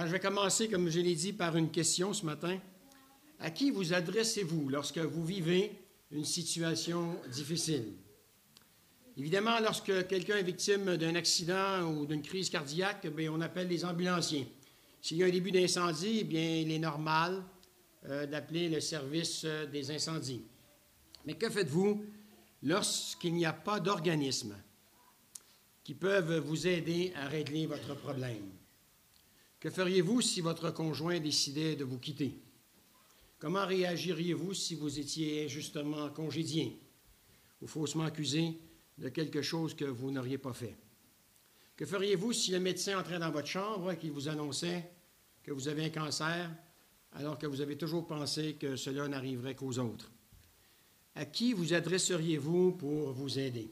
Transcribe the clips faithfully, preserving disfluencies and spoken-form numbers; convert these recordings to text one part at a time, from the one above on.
Alors, je vais commencer, comme je l'ai dit, par une question ce matin. À qui vous adressez-vous lorsque vous vivez une situation difficile? Évidemment, lorsque quelqu'un est victime d'un accident ou d'une crise cardiaque, bien, on appelle les ambulanciers. S'il y a un début d'incendie, eh bien, il est normal euh, d'appeler le service euh, des incendies. Mais que faites-vous lorsqu'il n'y a pas d'organismes qui peuvent vous aider à régler votre problème? Que feriez-vous si votre conjoint décidait de vous quitter? Comment réagiriez-vous si vous étiez injustement congédié ou faussement accusé de quelque chose que vous n'auriez pas fait? Que feriez-vous si le médecin entrait dans votre chambre et qu'il vous annonçait que vous avez un cancer alors que vous avez toujours pensé que cela n'arriverait qu'aux autres? À qui vous adresseriez-vous pour vous aider?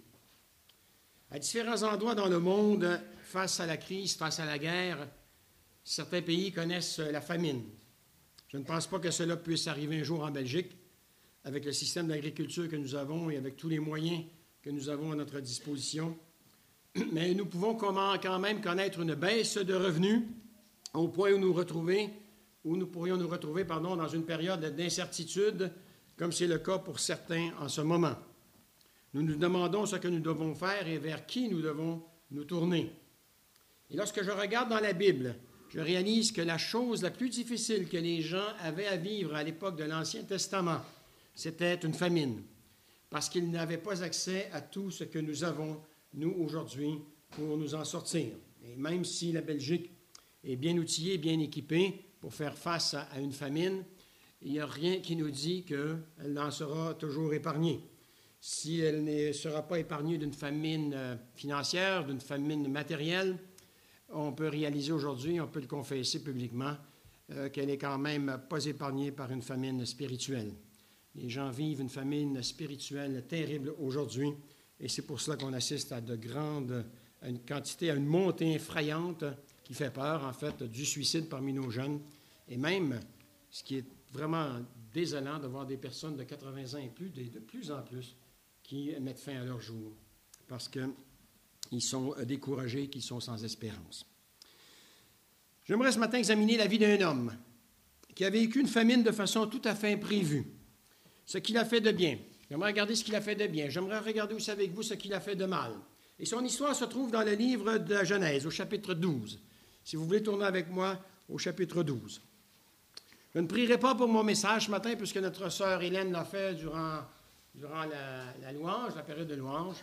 À différents endroits dans le monde, face à la crise, face à la guerre, certains pays connaissent la famine. Je ne pense pas que cela puisse arriver un jour en Belgique, avec le système d'agriculture que nous avons et avec tous les moyens que nous avons à notre disposition. Mais nous pouvons quand même connaître une baisse de revenus au point où nous retrouver, où nous pourrions nous retrouver pardon, dans une période d'incertitude, comme c'est le cas pour certains en ce moment. Nous nous demandons ce que nous devons faire et vers qui nous devons nous tourner. Et lorsque je regarde dans la Bible, je réalise que la chose la plus difficile que les gens avaient à vivre à l'époque de l'Ancien Testament, c'était une famine, parce qu'ils n'avaient pas accès à tout ce que nous avons, nous, aujourd'hui, pour nous en sortir. Et même si la Belgique est bien outillée, bien équipée pour faire face à une famine, il n'y a rien qui nous dit qu'elle en sera toujours épargnée. Si elle ne sera pas épargnée d'une famine financière, d'une famine matérielle, on peut réaliser aujourd'hui, on peut le confesser publiquement, euh, qu'elle n'est quand même pas épargnée par une famine spirituelle. Les gens vivent une famine spirituelle terrible aujourd'hui, et c'est pour cela qu'on assiste à de grandes, à une quantité, à une montée effrayante qui fait peur, en fait, du suicide parmi nos jeunes, et même, ce qui est vraiment désolant de voir des personnes de quatre-vingts ans et plus, de, de plus en plus, qui mettent fin à leur jour, parce qu'ils sont découragés, qu'ils sont sans espérance. J'aimerais ce matin examiner la vie d'un homme qui a vécu une famine de façon tout à fait imprévue. Ce qu'il a fait de bien. J'aimerais regarder ce qu'il a fait de bien. J'aimerais regarder aussi avec vous ce qu'il a fait de mal. Et son histoire se trouve dans le livre de la Genèse, au chapitre douze. Si vous voulez tourner avec moi au chapitre douze. Je ne prierai pas pour mon message ce matin, puisque notre sœur Hélène l'a fait durant, durant la, la louange, la période de louange.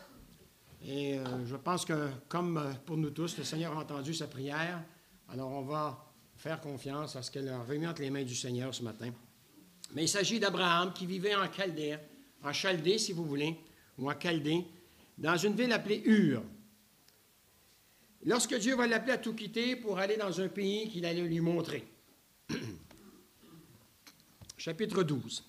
Et euh, je pense que, comme pour nous tous, le Seigneur a entendu sa prière. Alors, on va faire confiance à ce qu'elle a remis entre les mains du Seigneur ce matin. Mais il s'agit d'Abraham qui vivait en Chaldée, en Chaldée, si vous voulez, ou en Chaldée, dans une ville appelée Ur. Lorsque Dieu va l'appeler à tout quitter pour aller dans un pays qu'il allait lui montrer. Chapitre douze.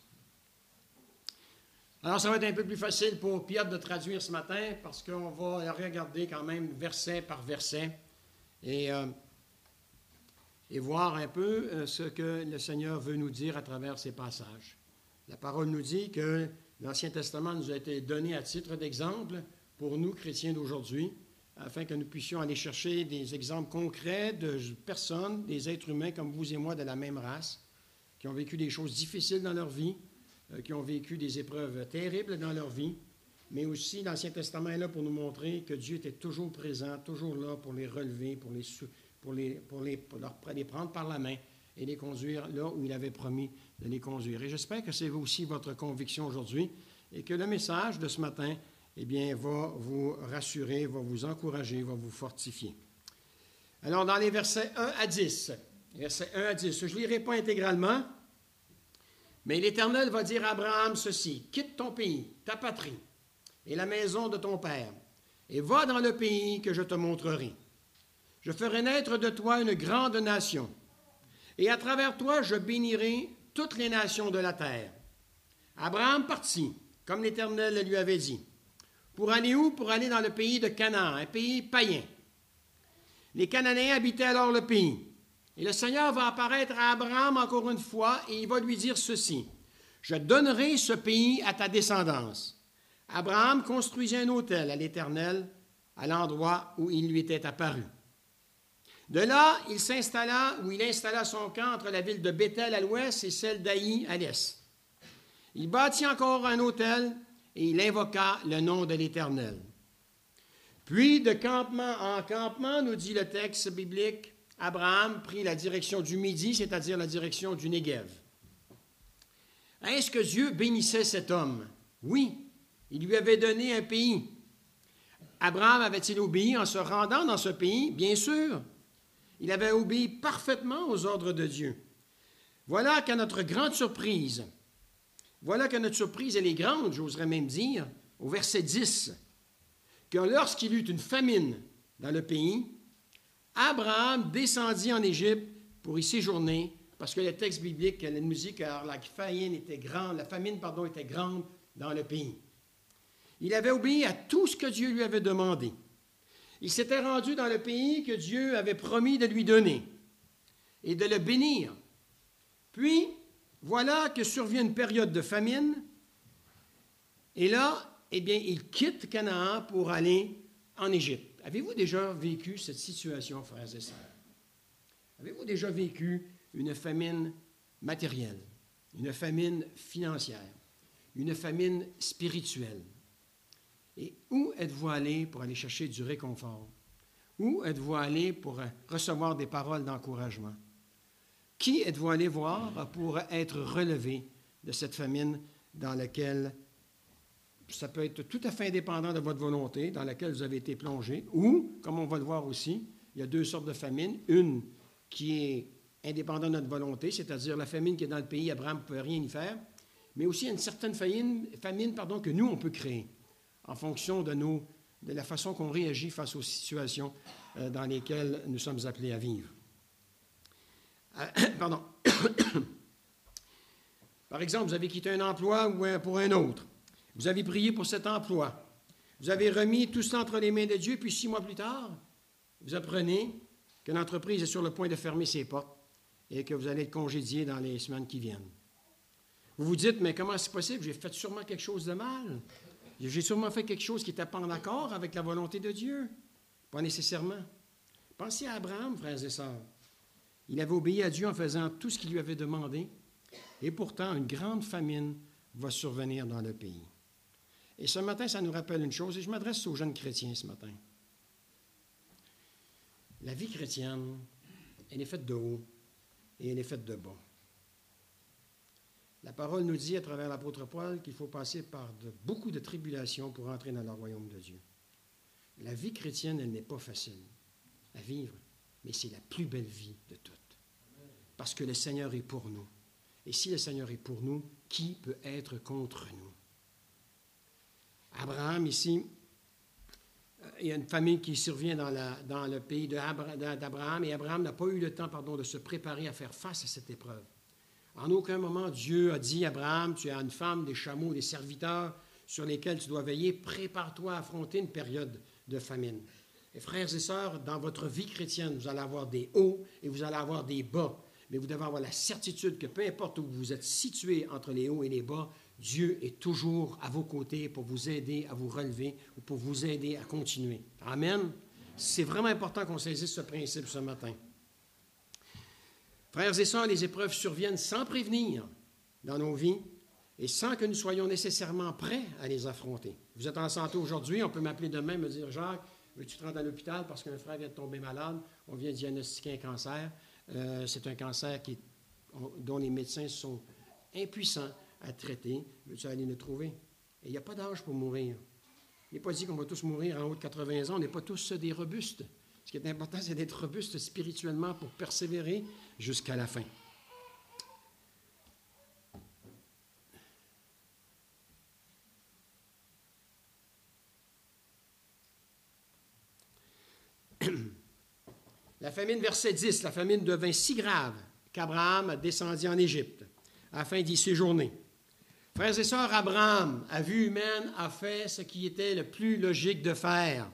Alors, ça va être un peu plus facile pour Pierre de traduire ce matin parce qu'on va regarder quand même verset par verset et, euh, et voir un peu euh, ce que le Seigneur veut nous dire à travers ces passages. La parole nous dit que l'Ancien Testament nous a été donné à titre d'exemple pour nous, chrétiens d'aujourd'hui, afin que nous puissions aller chercher des exemples concrets de personnes, des êtres humains comme vous et moi de la même race, qui ont vécu des choses difficiles dans leur vie, euh, qui ont vécu des épreuves terribles dans leur vie, mais aussi l'Ancien Testament est là pour nous montrer que Dieu était toujours présent, toujours là pour les relever, pour les, pour les, pour les, pour leur, les prendre par la main et les conduire là où il avait promis de les conduire. Et j'espère que c'est aussi votre conviction aujourd'hui et que le message de ce matin, eh bien, va vous rassurer, va vous encourager, va vous fortifier. Alors, dans les versets un à dix, versets un à dix, je ne lirai pas intégralement, mais l'Éternel va dire à Abraham ceci: « Quitte ton pays, ta patrie et la maison de ton père, et va dans le pays que je te montrerai. Je ferai naître de toi une grande nation, et à travers toi je bénirai toutes les nations de la terre. » Abraham partit, comme l'Éternel le lui avait dit. Pour aller où? Pour aller dans le pays de Canaan, un pays païen. Les Cananéens habitaient alors le pays. Et le Seigneur va apparaître à Abraham encore une fois et il va lui dire ceci: « Je donnerai ce pays à ta descendance. » Abraham construisit un autel à l'Éternel à l'endroit où il lui était apparu. De là, il s'installa, ou il installa son camp entre la ville de Béthel à l'ouest et celle d'Aï à l'est. Il bâtit encore un autel et il invoqua le nom de l'Éternel. Puis, de campement en campement, nous dit le texte biblique, Abraham prit la direction du Midi, c'est-à-dire la direction du Négev. Est-ce que Dieu bénissait cet homme? Oui, il lui avait donné un pays. Abraham avait-il obéi en se rendant dans ce pays? Bien sûr. Il avait obéi parfaitement aux ordres de Dieu. Voilà qu'à notre grande surprise, voilà que notre surprise, elle est grande, j'oserais même dire, au verset dix, que lorsqu'il eut une famine dans le pays, Abraham descendit en Égypte pour y séjourner, parce que le texte biblique nous dit que la famine était grande, la famine, pardon, était grande dans le pays. Il avait obéi à tout ce que Dieu lui avait demandé. Il s'était rendu dans le pays que Dieu avait promis de lui donner et de le bénir. Puis, voilà que survient une période de famine, et là, eh bien, il quitte Canaan pour aller en Égypte. Avez-vous déjà vécu cette situation, frères et sœurs? Avez-vous déjà vécu une famine matérielle, une famine financière, une famine spirituelle? Et où êtes-vous allé pour aller chercher du réconfort? Où êtes-vous allé pour recevoir des paroles d'encouragement? Qui êtes-vous allé voir pour être relevé de cette famine dans laquelle ça peut être tout à fait indépendant de votre volonté, dans laquelle vous avez été plongé, ou, comme on va le voir aussi, il y a deux sortes de famines. Une qui est indépendante de notre volonté, c'est-à-dire la famine qui est dans le pays, Abraham ne pouvait rien y faire, mais aussi une certaine famine, famine pardon, que nous, on peut créer en fonction de, nos, de la façon qu'on réagit face aux situations euh, dans lesquelles nous sommes appelés à vivre. Euh, pardon. Par exemple, vous avez quitté un emploi ou un, pour un autre. Vous avez prié pour cet emploi. Vous avez remis tout ça entre les mains de Dieu, puis six mois plus tard, vous apprenez que l'entreprise est sur le point de fermer ses portes et que vous allez être congédié dans les semaines qui viennent. Vous vous dites, mais comment c'est possible? J'ai fait sûrement quelque chose de mal. J'ai sûrement fait quelque chose qui n'était pas en accord avec la volonté de Dieu. Pas nécessairement. Pensez à Abraham, frères et sœurs. Il avait obéi à Dieu en faisant tout ce qu'il lui avait demandé, et pourtant une grande famine va survenir dans le pays. Et ce matin, ça nous rappelle une chose, et je m'adresse aux jeunes chrétiens ce matin. La vie chrétienne, elle est faite de haut et elle est faite de bas. La parole nous dit à travers l'apôtre Paul qu'il faut passer par de, beaucoup de tribulations pour entrer dans le royaume de Dieu. La vie chrétienne, elle n'est pas facile à vivre, mais c'est la plus belle vie de toutes. Parce que le Seigneur est pour nous. Et si le Seigneur est pour nous, qui peut être contre nous? Abraham, ici, il y a une famille qui survient dans, la, dans le pays d'Abraham, et Abraham n'a pas eu le temps, pardon, de se préparer à faire face à cette épreuve. En aucun moment, Dieu a dit à Abraham, tu as une femme, des chameaux, des serviteurs sur lesquels tu dois veiller, prépare-toi à affronter une période de famine. Et frères et sœurs, dans votre vie chrétienne, vous allez avoir des hauts et vous allez avoir des bas. Mais vous devez avoir la certitude que peu importe où vous êtes situé entre les hauts et les bas, Dieu est toujours à vos côtés pour vous aider à vous relever ou pour vous aider à continuer. Amen. C'est vraiment important qu'on saisisse ce principe ce matin. Frères et sœurs, les épreuves surviennent sans prévenir dans nos vies et sans que nous soyons nécessairement prêts à les affronter. Vous êtes en santé aujourd'hui, on peut m'appeler demain, me dire « Jacques, veux-tu te rendre à l'hôpital parce qu'un frère vient de tomber malade? On vient de diagnostiquer un cancer. Euh, c'est un cancer qui, on, dont les médecins sont impuissants à traiter. Veux-tu aller nous trouver? » Et il n'y a pas d'âge pour mourir. Il n'est pas dit qu'on va tous mourir en haut de quatre-vingts ans. On n'est pas tous des robustes. Ce qui est important, c'est d'être robuste spirituellement pour persévérer jusqu'à la fin. La famine, verset dix, la famine devint si grave qu'Abraham descendit en Égypte afin d'y séjourner. Frères et sœurs, Abraham, à vue humaine, a fait ce qui était le plus logique de faire.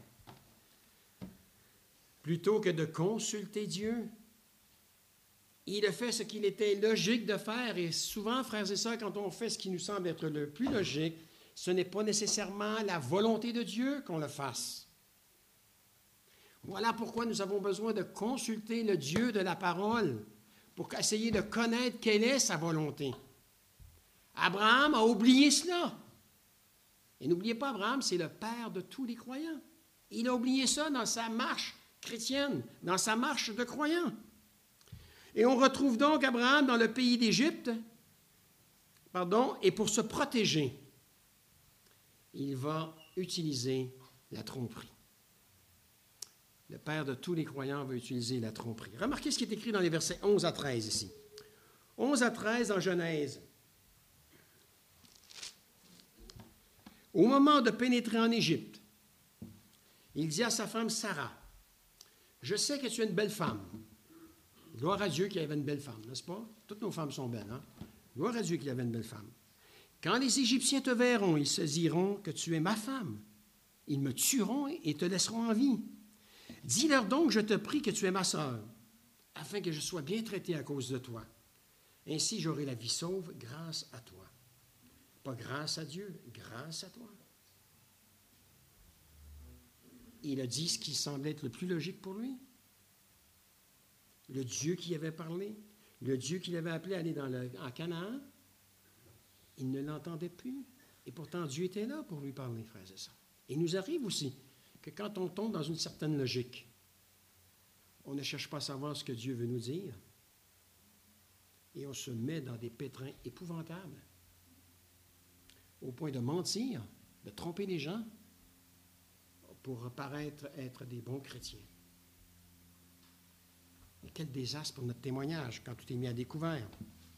Plutôt que de consulter Dieu, il a fait ce qu'il était logique de faire. Et souvent, frères et sœurs, quand on fait ce qui nous semble être le plus logique, ce n'est pas nécessairement la volonté de Dieu qu'on le fasse. Voilà pourquoi nous avons besoin de consulter le Dieu de la parole pour essayer de connaître quelle est sa volonté. Abraham a oublié cela. Et n'oubliez pas, Abraham, c'est le père de tous les croyants. Il a oublié ça dans sa marche chrétienne, dans sa marche de croyant. Et on retrouve donc Abraham dans le pays d'Égypte, pardon, et pour se protéger, il va utiliser la tromperie. Le père de tous les croyants va utiliser la tromperie. Remarquez ce qui est écrit dans les versets onze à treize ici. onze à treize en Genèse. Au moment de pénétrer en Égypte, il dit à sa femme Sarah, « Je sais que tu es une belle femme. » Gloire à Dieu qu'il y avait une belle femme, n'est-ce pas? Toutes nos femmes sont belles, hein? Gloire à Dieu qu'il y avait une belle femme. « Quand les Égyptiens te verront, ils se diront que tu es ma femme. Ils me tueront et te laisseront en vie. Dis-leur donc, je te prie, que tu es ma sœur, afin que je sois bien traité à cause de toi. Ainsi, j'aurai la vie sauve grâce à toi. » Pas grâce à Dieu, grâce à toi. Il a dit ce qui semblait être le plus logique pour lui. Le Dieu qui avait parlé, le Dieu qui l'avait appelé à aller dans le, en Canaan, il ne l'entendait plus. Et pourtant, Dieu était là pour lui parler, frères et sœurs. Et il nous arrive aussi que quand on tombe dans une certaine logique, on ne cherche pas à savoir ce que Dieu veut nous dire. Et on se met dans des pétrins épouvantables, au point de mentir, de tromper les gens pour paraître être des bons chrétiens. Et quel désastre pour notre témoignage quand tout est mis à découvert.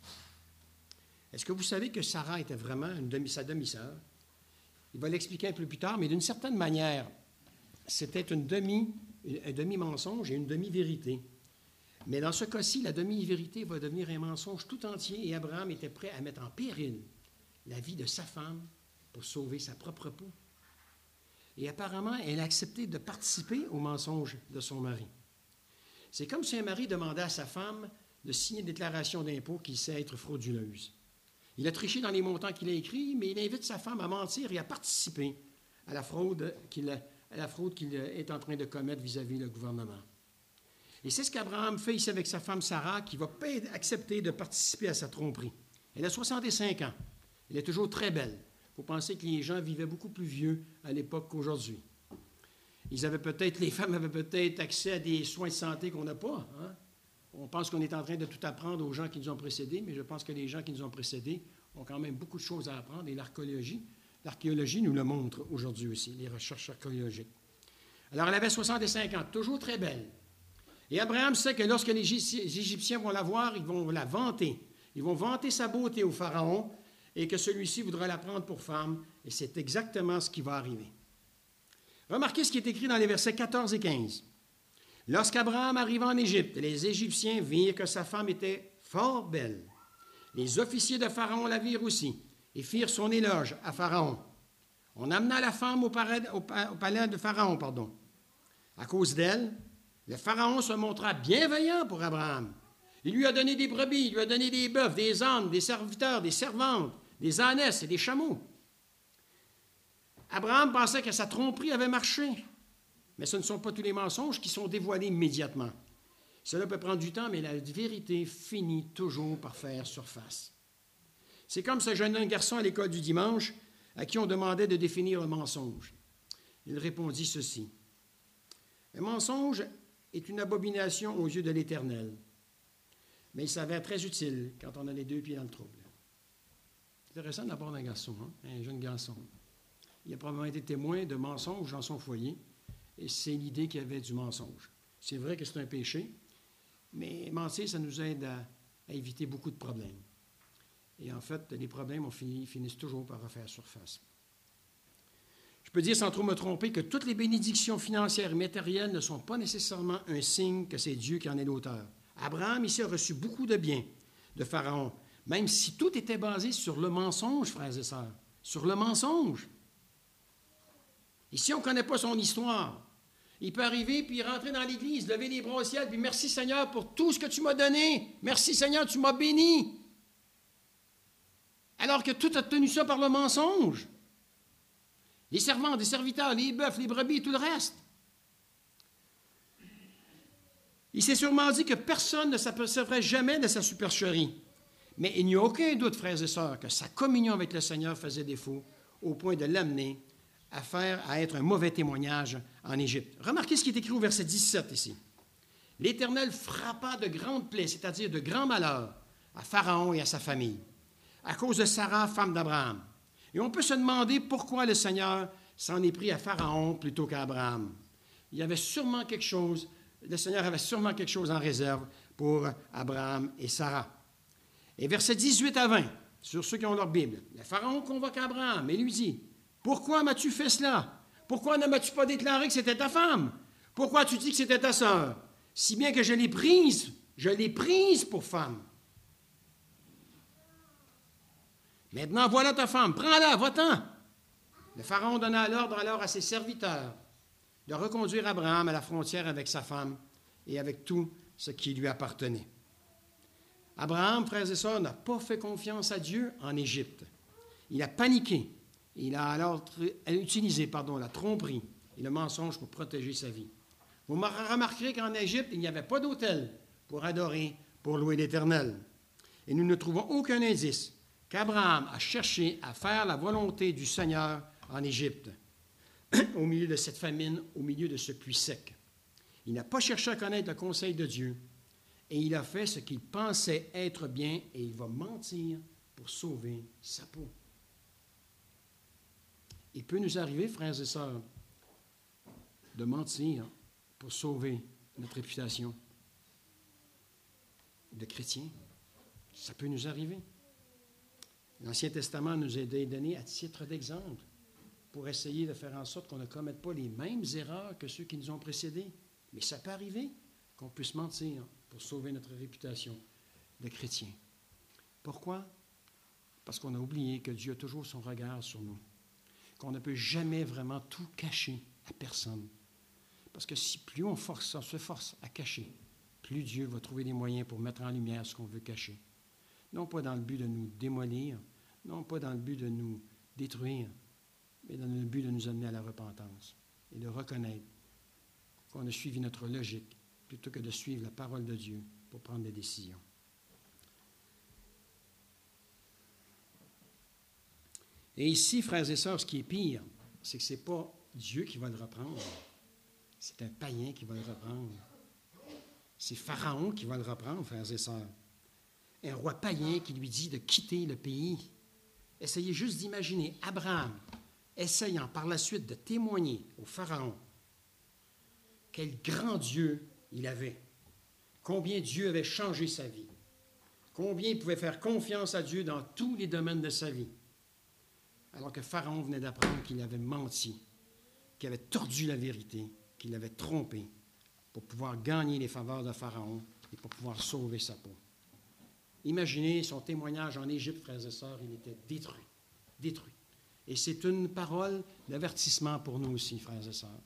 Est-ce que vous savez que Sarah était vraiment une demi, sa demi-sœur? Il va l'expliquer un peu plus tard, mais d'une certaine manière, c'était une demi, un demi-mensonge et une demi-vérité. Mais dans ce cas-ci, la demi-vérité va devenir un mensonge tout entier et Abraham était prêt à mettre en péril la vie de sa femme pour sauver sa propre peau. Et apparemment, elle a accepté de participer au mensonge de son mari. C'est comme si un mari demandait à sa femme de signer une déclaration d'impôt qui sait être frauduleuse. Il a triché dans les montants qu'il a écrits, mais il invite sa femme à mentir et à participer à la fraude qu'il, à la fraude qu'il est en train de commettre vis-à-vis du gouvernement. Et c'est ce qu'Abraham fait ici avec sa femme Sarah, qui va accepter de participer à sa tromperie. Elle a soixante-cinq ans. Elle est toujours très belle. Il faut penser que les gens vivaient beaucoup plus vieux à l'époque qu'aujourd'hui. Ils avaient peut-être, les femmes avaient peut-être accès à des soins de santé qu'on n'a pas. Hein? On pense qu'on est en train de tout apprendre aux gens qui nous ont précédés, mais je pense que les gens qui nous ont précédés ont quand même beaucoup de choses à apprendre, et l'archéologie, l'archéologie nous le montre aujourd'hui aussi, les recherches archéologiques. Alors, elle avait soixante-cinq ans, toujours très belle. Et Abraham sait que lorsque les Égyptiens vont la voir, ils vont la vanter. Ils vont vanter sa beauté au Pharaon, et que celui-ci voudra la prendre pour femme, et c'est exactement ce qui va arriver. Remarquez ce qui est écrit dans les versets quatorze et quinze. « Lorsqu'Abraham arriva en Égypte, les Égyptiens virent que sa femme était fort belle. Les officiers de Pharaon la virent aussi, et firent son éloge à Pharaon. On amena la femme au palais, au palais de Pharaon, pardon. À cause d'elle, le Pharaon se montra bienveillant pour Abraham. Il lui a donné des brebis, il lui a donné des bœufs, des ânes, des serviteurs, des servantes, des ânesses et des chameaux. Abraham pensait que sa tromperie avait marché. Mais ce ne sont pas tous les mensonges qui sont dévoilés immédiatement. Cela peut prendre du temps, mais la vérité finit toujours par faire surface. C'est comme ce jeune garçon à l'école du dimanche à qui on demandait de définir le mensonge. Il répondit ceci. « Un mensonge est une abomination aux yeux de l'Éternel, mais il s'avère très utile quand on a les deux pieds dans le trouble. » C'est intéressant d'abord un garçon, hein? Un jeune garçon. Il a probablement été témoin de mensonges dans son foyer, et c'est l'idée qu'il y avait du mensonge. C'est vrai que c'est un péché, mais mentir, ça nous aide à, à éviter beaucoup de problèmes. Et en fait, les problèmes on finit, finissent toujours par refaire surface. Je peux dire sans trop me tromper que toutes les bénédictions financières et matérielles ne sont pas nécessairement un signe que c'est Dieu qui en est l'auteur. Abraham, ici, a reçu beaucoup de biens de Pharaon, même si tout était basé sur le mensonge, frères et sœurs, sur le mensonge. Et si on ne connaît pas son histoire, il peut arriver puis rentrer dans l'église, lever les bras au ciel, puis merci Seigneur pour tout ce que tu m'as donné. Merci Seigneur, tu m'as béni. Alors que tout a tenu ça par le mensonge. Les servantes, les serviteurs, les bœufs, les brebis, tout le reste. Il s'est sûrement dit que personne ne s'apercevrait jamais de sa supercherie. Mais il n'y a aucun doute, frères et sœurs, que sa communion avec le Seigneur faisait défaut au point de l'amener à faire, à être un mauvais témoignage en Égypte. Remarquez ce qui est écrit au verset dix-sept ici. L'Éternel frappa de grandes plaies, c'est-à-dire de grands malheurs, à Pharaon et à sa famille, à cause de Sarah, femme d'Abraham. Et on peut se demander pourquoi le Seigneur s'en est pris à Pharaon plutôt qu'à Abraham. Il y avait sûrement quelque chose, le Seigneur avait sûrement quelque chose en réserve pour Abraham et Sarah. Et versets dix-huit à vingt, sur ceux qui ont leur Bible, le Pharaon convoque Abraham et lui dit, « Pourquoi m'as-tu fait cela? Pourquoi ne m'as-tu pas déclaré que c'était ta femme? Pourquoi as-tu dit que c'était ta sœur? Si bien que je l'ai prise, je l'ai prise pour femme. Maintenant, voilà ta femme, prends-la, va-t'en. » Le Pharaon donna l'ordre alors à ses serviteurs de reconduire Abraham à la frontière avec sa femme et avec tout ce qui lui appartenait. Abraham, frères et sœurs, n'a pas fait confiance à Dieu en Égypte. Il a paniqué. Il a alors utilisé pardon, la tromperie et le mensonge pour protéger sa vie. Vous remarquerez qu'en Égypte, il n'y avait pas d'autel pour adorer, pour louer l'Éternel. Et nous ne trouvons aucun indice qu'Abraham a cherché à faire la volonté du Seigneur en Égypte, au milieu de cette famine, au milieu de ce puits sec. Il n'a pas cherché à connaître le conseil de Dieu, et il a fait ce qu'il pensait être bien, et il va mentir pour sauver sa peau. Il peut nous arriver, frères et sœurs, de mentir pour sauver notre réputation de chrétien. Ça peut nous arriver. L'Ancien Testament nous est donné à titre d'exemple pour essayer de faire en sorte qu'on ne commette pas les mêmes erreurs que ceux qui nous ont précédés. Mais ça peut arriver qu'on puisse mentir pour sauver notre réputation de chrétien. Pourquoi? Parce qu'on a oublié que Dieu a toujours son regard sur nous, qu'on ne peut jamais vraiment tout cacher à personne. Parce que si plus on, force, on se force à cacher, plus Dieu va trouver des moyens pour mettre en lumière ce qu'on veut cacher. Non pas dans le but de nous démolir, non pas dans le but de nous détruire, mais dans le but de nous amener à la repentance et de reconnaître qu'on a suivi notre logique plutôt que de suivre la parole de Dieu pour prendre des décisions. Et ici, frères et sœurs, ce qui est pire, c'est que ce n'est pas Dieu qui va le reprendre. C'est un païen qui va le reprendre. C'est Pharaon qui va le reprendre, frères et sœurs. Un roi païen qui lui dit de quitter le pays. Essayez juste d'imaginer Abraham essayant par la suite de témoigner au Pharaon quel grand Dieu il avait, combien Dieu avait changé sa vie, combien il pouvait faire confiance à Dieu dans tous les domaines de sa vie, alors que Pharaon venait d'apprendre qu'il avait menti, qu'il avait tordu la vérité, qu'il avait trompé pour pouvoir gagner les faveurs de Pharaon et pour pouvoir sauver sa peau. Imaginez son témoignage en Égypte, frères et sœurs, il était détruit, détruit. Et c'est une parole d'avertissement pour nous aussi, frères et sœurs.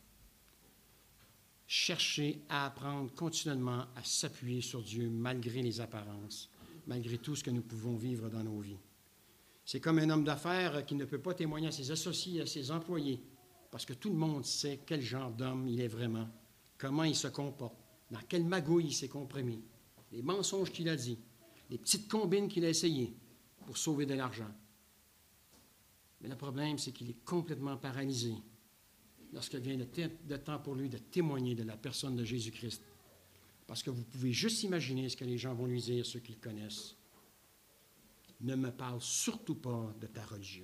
Cherchez à apprendre continuellement à s'appuyer sur Dieu malgré les apparences, malgré tout ce que nous pouvons vivre dans nos vies. C'est comme un homme d'affaires qui ne peut pas témoigner à ses associés, à ses employés, parce que tout le monde sait quel genre d'homme il est vraiment, comment il se comporte, dans quelle magouille il s'est compromis, les mensonges qu'il a dit, les petites combines qu'il a essayées pour sauver de l'argent. Mais le problème, c'est qu'il est complètement paralysé lorsque vient le, t- le temps pour lui de témoigner de la personne de Jésus-Christ. Parce que vous pouvez juste imaginer ce que les gens vont lui dire, ceux qui le connaissent. Ne me parle surtout pas de ta religion.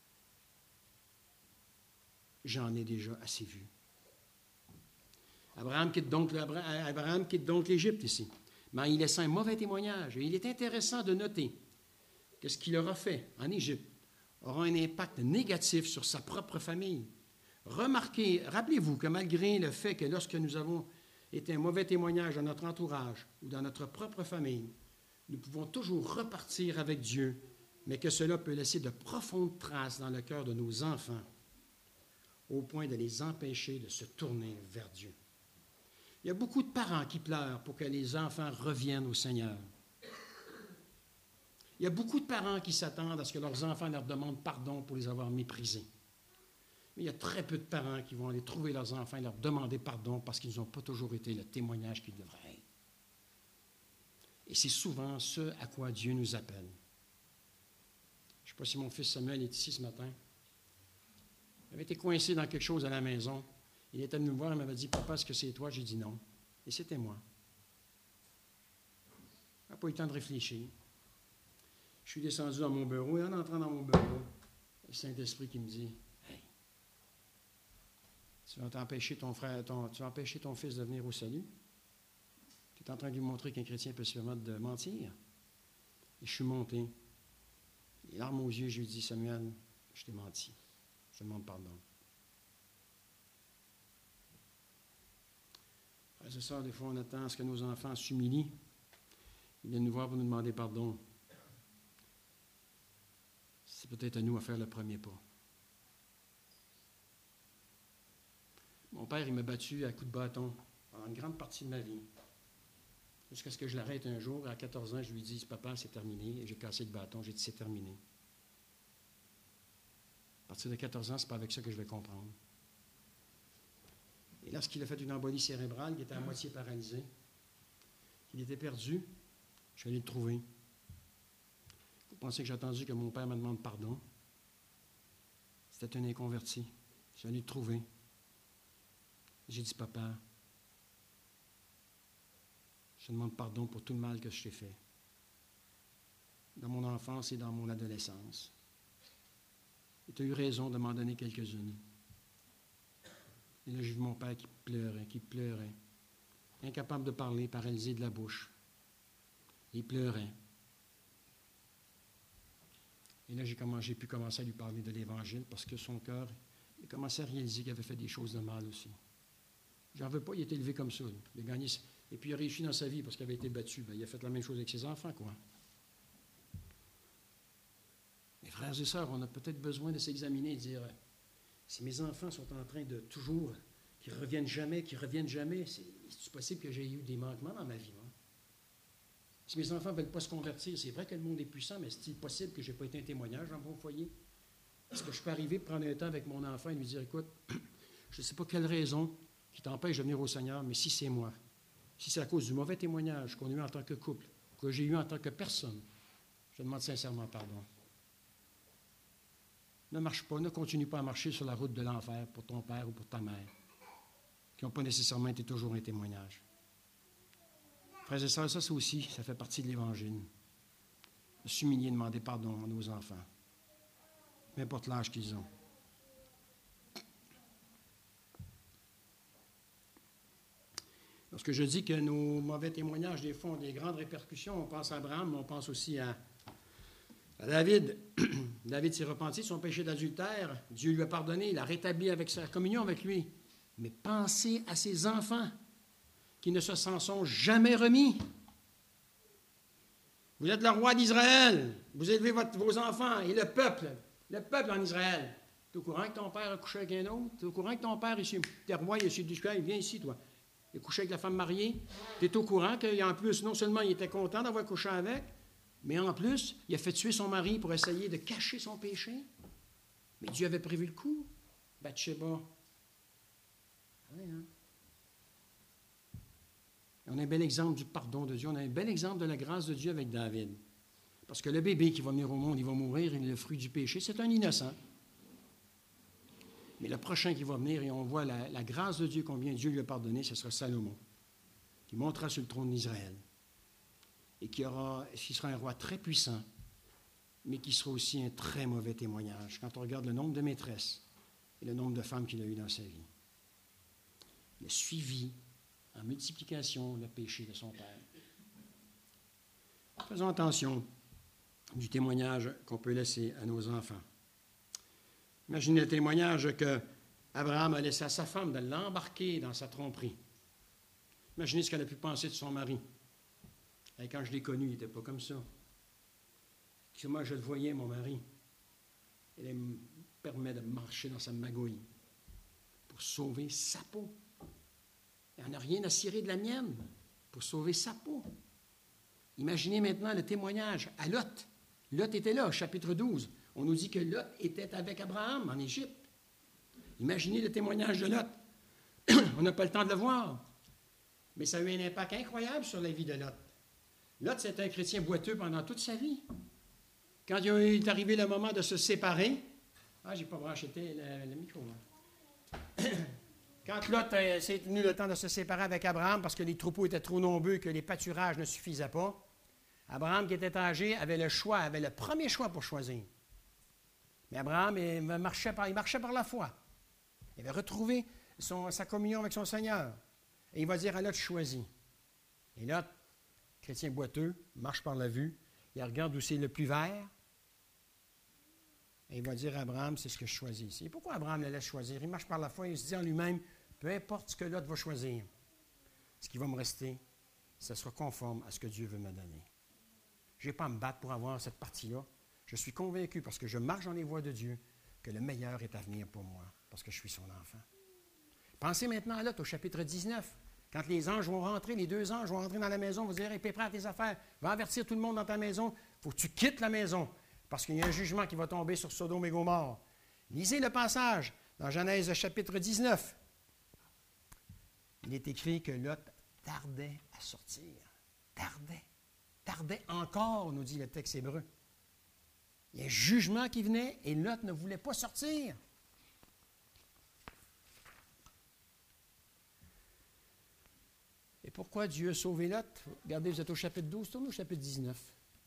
J'en ai déjà assez vu. Abraham quitte donc, Abraham quitte donc l'Égypte ici. Mais il laisse un mauvais témoignage. Et il est intéressant de noter que ce qu'il aura fait en Égypte aura un impact négatif sur sa propre famille. Remarquez, rappelez-vous que malgré le fait que lorsque nous avons été un mauvais témoignage dans notre entourage ou dans notre propre famille, nous pouvons toujours repartir avec Dieu, mais que cela peut laisser de profondes traces dans le cœur de nos enfants, au point de les empêcher de se tourner vers Dieu. Il y a beaucoup de parents qui pleurent pour que les enfants reviennent au Seigneur. Il y a beaucoup de parents qui s'attendent à ce que leurs enfants leur demandent pardon pour les avoir méprisés. Mais il y a très peu de parents qui vont aller trouver leurs enfants et leur demander pardon parce qu'ils n'ont pas toujours été le témoignage qu'ils devraient être. Et c'est souvent ce à quoi Dieu nous appelle. Je ne sais pas si mon fils Samuel est ici ce matin. Il avait été coincé dans quelque chose à la maison. Il était venu me voir et m'avait dit, « Papa, est-ce que c'est toi? » J'ai dit non. Et c'était moi. Il n'a pas eu le temps de réfléchir. Je suis descendu dans mon bureau et en entrant dans mon bureau, le Saint-Esprit qui me dit, « Hey, tu vas t'empêcher ton frère, ton, tu vas empêcher ton fils de venir au salut? Tu es en train de lui montrer qu'un chrétien peut se permettre de mentir. » Et je suis monté. Les larmes aux yeux, je lui ai dit, « Samuel, je t'ai menti. Je te demande pardon. » Frères et sœurs, des fois, on attend à ce que nos enfants s'humilient. Ils viennent nous voir pour nous demander pardon. C'est peut-être à nous à faire le premier pas. Mon père, il m'a battu à coups de bâton pendant une grande partie de ma vie. Jusqu'à ce que je l'arrête un jour. À quatorze ans, je lui dis, « Papa, c'est terminé. » Et j'ai cassé le bâton. J'ai dit, « C'est terminé. » À partir de quatorze ans, ce n'est pas avec ça que je vais comprendre. Et lorsqu'il a fait une embolie cérébrale, il était à moitié paralysé, qu'il était perdu, je suis allé le trouver. Vous pensez que j'ai attendu que mon père me demande pardon? C'était un inconverti. Je suis allé le trouver. J'ai dit, « Papa, je te demande pardon pour tout le mal que je t'ai fait, dans mon enfance et dans mon adolescence. Et tu as eu raison de m'en donner quelques-unes. » Et là, j'ai vu mon père qui pleurait, qui pleurait, incapable de parler, paralysé de la bouche. Il pleurait. Et là, j'ai, commencé, j'ai pu commencer à lui parler de l'Évangile parce que son cœur, il commençait à réaliser qu'il avait fait des choses de mal aussi. J'en veux pas, il était élevé comme ça. Il a gagné, et puis il a réussi dans sa vie parce qu'il avait été battu. Bien, il a fait la même chose avec ses enfants, quoi. Mes frères et sœurs, on a peut-être besoin de s'examiner et de dire, si mes enfants sont en train de toujours, qu'ils ne reviennent jamais, qu'ils ne reviennent jamais, c'est, c'est possible que j'ai eu des manquements dans ma vie, moi. Si mes enfants ne veulent pas se convertir, c'est vrai que le monde est puissant, mais c'est-il possible que je n'ai pas été un témoignage dans mon foyer? Est-ce que je peux arriver, prendre un temps avec mon enfant et lui dire, écoute, je ne sais pas quelle raison qui t'empêche de venir au Seigneur, mais si c'est moi, si c'est à cause du mauvais témoignage qu'on a eu en tant que couple, que j'ai eu en tant que personne, je demande sincèrement pardon. Ne marche pas, ne continue pas à marcher sur la route de l'enfer pour ton père ou pour ta mère, qui n'ont pas nécessairement été toujours un témoignage. Frères et sœurs, ça, ça aussi, ça fait partie de l'Évangile. De s'humilier, demander pardon à nos enfants, peu importe l'âge qu'ils ont. Lorsque je dis que nos mauvais témoignages, des fois, ont des grandes répercussions, on pense à Abraham, mais on pense aussi à, à David. David s'est repenti de son péché d'adultère. Dieu lui a pardonné, il a rétabli avec sa communion avec lui. Mais pensez à ses enfants qui ne se s'en sont jamais remis. Vous êtes le roi d'Israël. Vous élevez votre, vos enfants et le peuple, le peuple en Israël. Tu es au courant que ton père a couché avec un autre? Tu es au courant que ton père, ici, t'es roi, il est du il vient ici, toi. Il a couché avec la femme mariée. Tu es au courant qu'en plus, non seulement il était content d'avoir couché avec, mais en plus, il a fait tuer son mari pour essayer de cacher son péché. Mais Dieu avait prévu le coup. Bathsheba. Oui, hein? On a un bel exemple du pardon de Dieu. On a un bel exemple de la grâce de Dieu avec David. Parce que le bébé qui va venir au monde, il va mourir, il est le fruit du péché. C'est un innocent. Mais le prochain qui va venir, et on voit la, la grâce de Dieu, combien Dieu lui a pardonné, ce sera Salomon, qui montera sur le trône d'Israël. Et qui, aura, qui sera un roi très puissant, mais qui sera aussi un très mauvais témoignage quand on regarde le nombre de maîtresses et le nombre de femmes qu'il a eues dans sa vie. Il a suivi en multiplication le péché de son père. Faisons attention du témoignage qu'on peut laisser à nos enfants. Imaginez le témoignage qu'Abraham a laissé à sa femme de l'embarquer dans sa tromperie. Imaginez ce qu'elle a pu penser de son mari. Et quand je l'ai connu, il n'était pas comme ça. Moi, je le voyais, mon mari. Il me permet de marcher dans sa magouille pour sauver sa peau. Il n'y en a rien à cirer de la mienne pour sauver sa peau. Imaginez maintenant le témoignage à Lot. Lot était là, chapitre douze. On nous dit que Lot était avec Abraham en Égypte. Imaginez le témoignage de Lot. On n'a pas le temps de le voir. Mais ça a eu un impact incroyable sur la vie de Lot. Lot, c'est un chrétien boiteux pendant toute sa vie. Quand il est arrivé le moment de se séparer, ah, j'ai pas branché le, le micro. Hein. Quand Lot s'est tenu le temps de se séparer avec Abraham parce que les troupeaux étaient trop nombreux et que les pâturages ne suffisaient pas, Abraham, qui était âgé, avait le choix, avait le premier choix pour choisir. Mais Abraham il marchait par, il marchait par la foi. Il avait retrouvé son, sa communion avec son Seigneur. Et il va dire à Lot, choisis. Et Lot, chrétien boiteux, marche par la vue, il regarde où c'est le plus vert. Et il va dire à Abraham, c'est ce que je choisis ici. Et pourquoi Abraham le laisse choisir? Il marche par la foi et il se dit en lui-même, peu importe ce que Lot va choisir, ce qui va me rester, ça sera conforme à ce que Dieu veut me donner. Je n'ai pas à me battre pour avoir cette partie-là. Je suis convaincu, parce que je marche dans les voies de Dieu, que le meilleur est à venir pour moi, parce que je suis son enfant. Pensez maintenant à Lot, au chapitre dix-neuf. Quand les anges vont rentrer, les deux anges vont rentrer dans la maison, vous dire, hey, prépare tes affaires, va avertir tout le monde dans ta maison, il faut que tu quittes la maison, parce qu'il y a un jugement qui va tomber sur Sodome et Gomorrhe. Lisez le passage dans Genèse chapitre dix-neuf. Il est écrit que Lot tardait à sortir. Tardait. Tardait encore, nous dit le texte hébreu. Il y a un jugement qui venait et Lot ne voulait pas sortir. Et pourquoi Dieu a sauvé Lot? Regardez, vous êtes au chapitre douze, tournez au chapitre dix-neuf.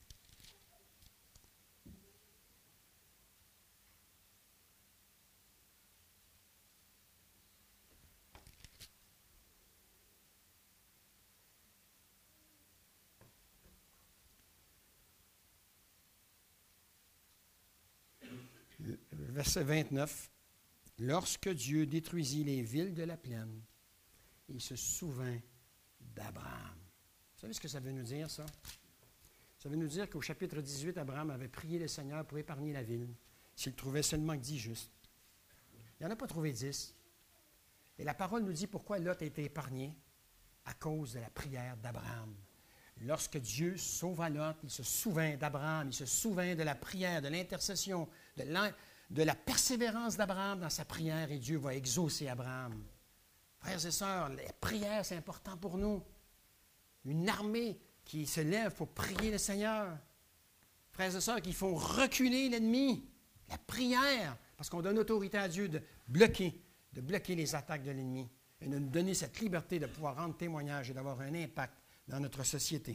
Verset vingt-neuf. Lorsque Dieu détruisit les villes de la plaine, il se souvint d'Abraham. Vous savez ce que ça veut nous dire, ça? Ça veut nous dire qu'au chapitre dix-huit, Abraham avait prié le Seigneur pour épargner la ville, s'il trouvait seulement que dix justes. Il n'en a pas trouvé dix. Et la parole nous dit pourquoi Lot a été épargné, à cause de la prière d'Abraham. Lorsque Dieu sauva Lot, il se souvint d'Abraham, il se souvint de la prière, de l'intercession, de, de la persévérance d'Abraham dans sa prière, et Dieu va exaucer Abraham. Frères et sœurs, la prière, c'est important pour nous. Une armée qui se lève pour prier le Seigneur. Frères et sœurs, qui font reculer l'ennemi. La prière, parce qu'on donne autorité à Dieu de bloquer, de bloquer les attaques de l'ennemi et de nous donner cette liberté de pouvoir rendre témoignage et d'avoir un impact dans notre société.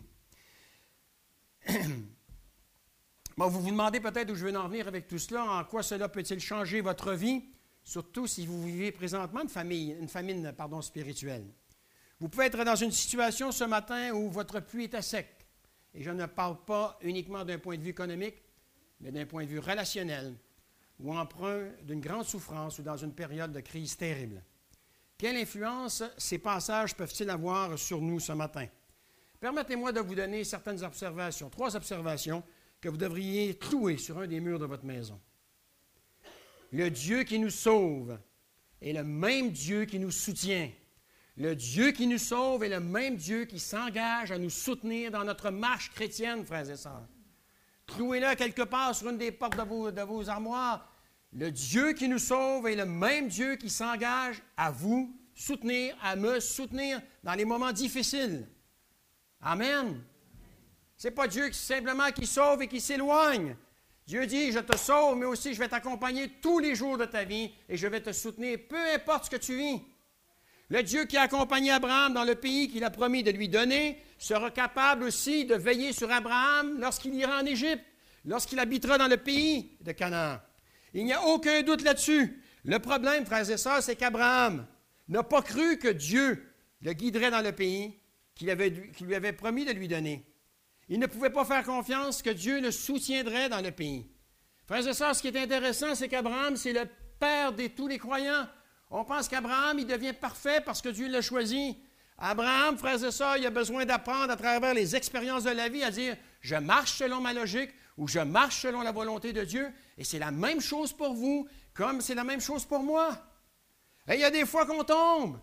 Bon, vous vous demandez peut-être où je veux en venir avec tout cela, en quoi cela peut-il changer votre vie, surtout si vous vivez présentement une famille, une famine pardon, spirituelle. Vous pouvez être dans une situation ce matin où votre puits est à sec. Et je ne parle pas uniquement d'un point de vue économique, mais d'un point de vue relationnel, ou emprunt d'une grande souffrance ou dans une période de crise terrible. Quelle influence ces passages peuvent-ils avoir sur nous ce matin? Permettez-moi de vous donner certaines observations, trois observations que vous devriez clouer sur un des murs de votre maison. Le Dieu qui nous sauve est le même Dieu qui nous soutient. Le Dieu qui nous sauve est le même Dieu qui s'engage à nous soutenir dans notre marche chrétienne, frères et sœurs. Clouez-le quelque part sur une des portes de vos, de vos armoires. Le Dieu qui nous sauve est le même Dieu qui s'engage à vous soutenir, à me soutenir dans les moments difficiles. Amen. Ce n'est pas Dieu qui, simplement qui sauve et qui s'éloigne. Dieu dit, je te sauve, mais aussi je vais t'accompagner tous les jours de ta vie et je vais te soutenir, peu importe ce que tu vis. Le Dieu qui a accompagné Abraham dans le pays qu'il a promis de lui donner sera capable aussi de veiller sur Abraham lorsqu'il ira en Égypte, lorsqu'il habitera dans le pays de Canaan. Il n'y a aucun doute là-dessus. Le problème, frères et sœurs, c'est qu'Abraham n'a pas cru que Dieu le guiderait dans le pays qu'il avait, qu'il lui avait promis de lui donner. Il ne pouvait pas faire confiance que Dieu le soutiendrait dans le pays. Frères et sœurs, ce qui est intéressant, c'est qu'Abraham, c'est le père de tous les croyants. On pense qu'Abraham, il devient parfait parce que Dieu l'a choisi. Abraham, frères et sœurs, il a besoin d'apprendre à travers les expériences de la vie à dire « je marche selon ma logique » ou « je marche selon la volonté de Dieu ». Et c'est la même chose pour vous, comme c'est la même chose pour moi. Et il y a des fois qu'on tombe.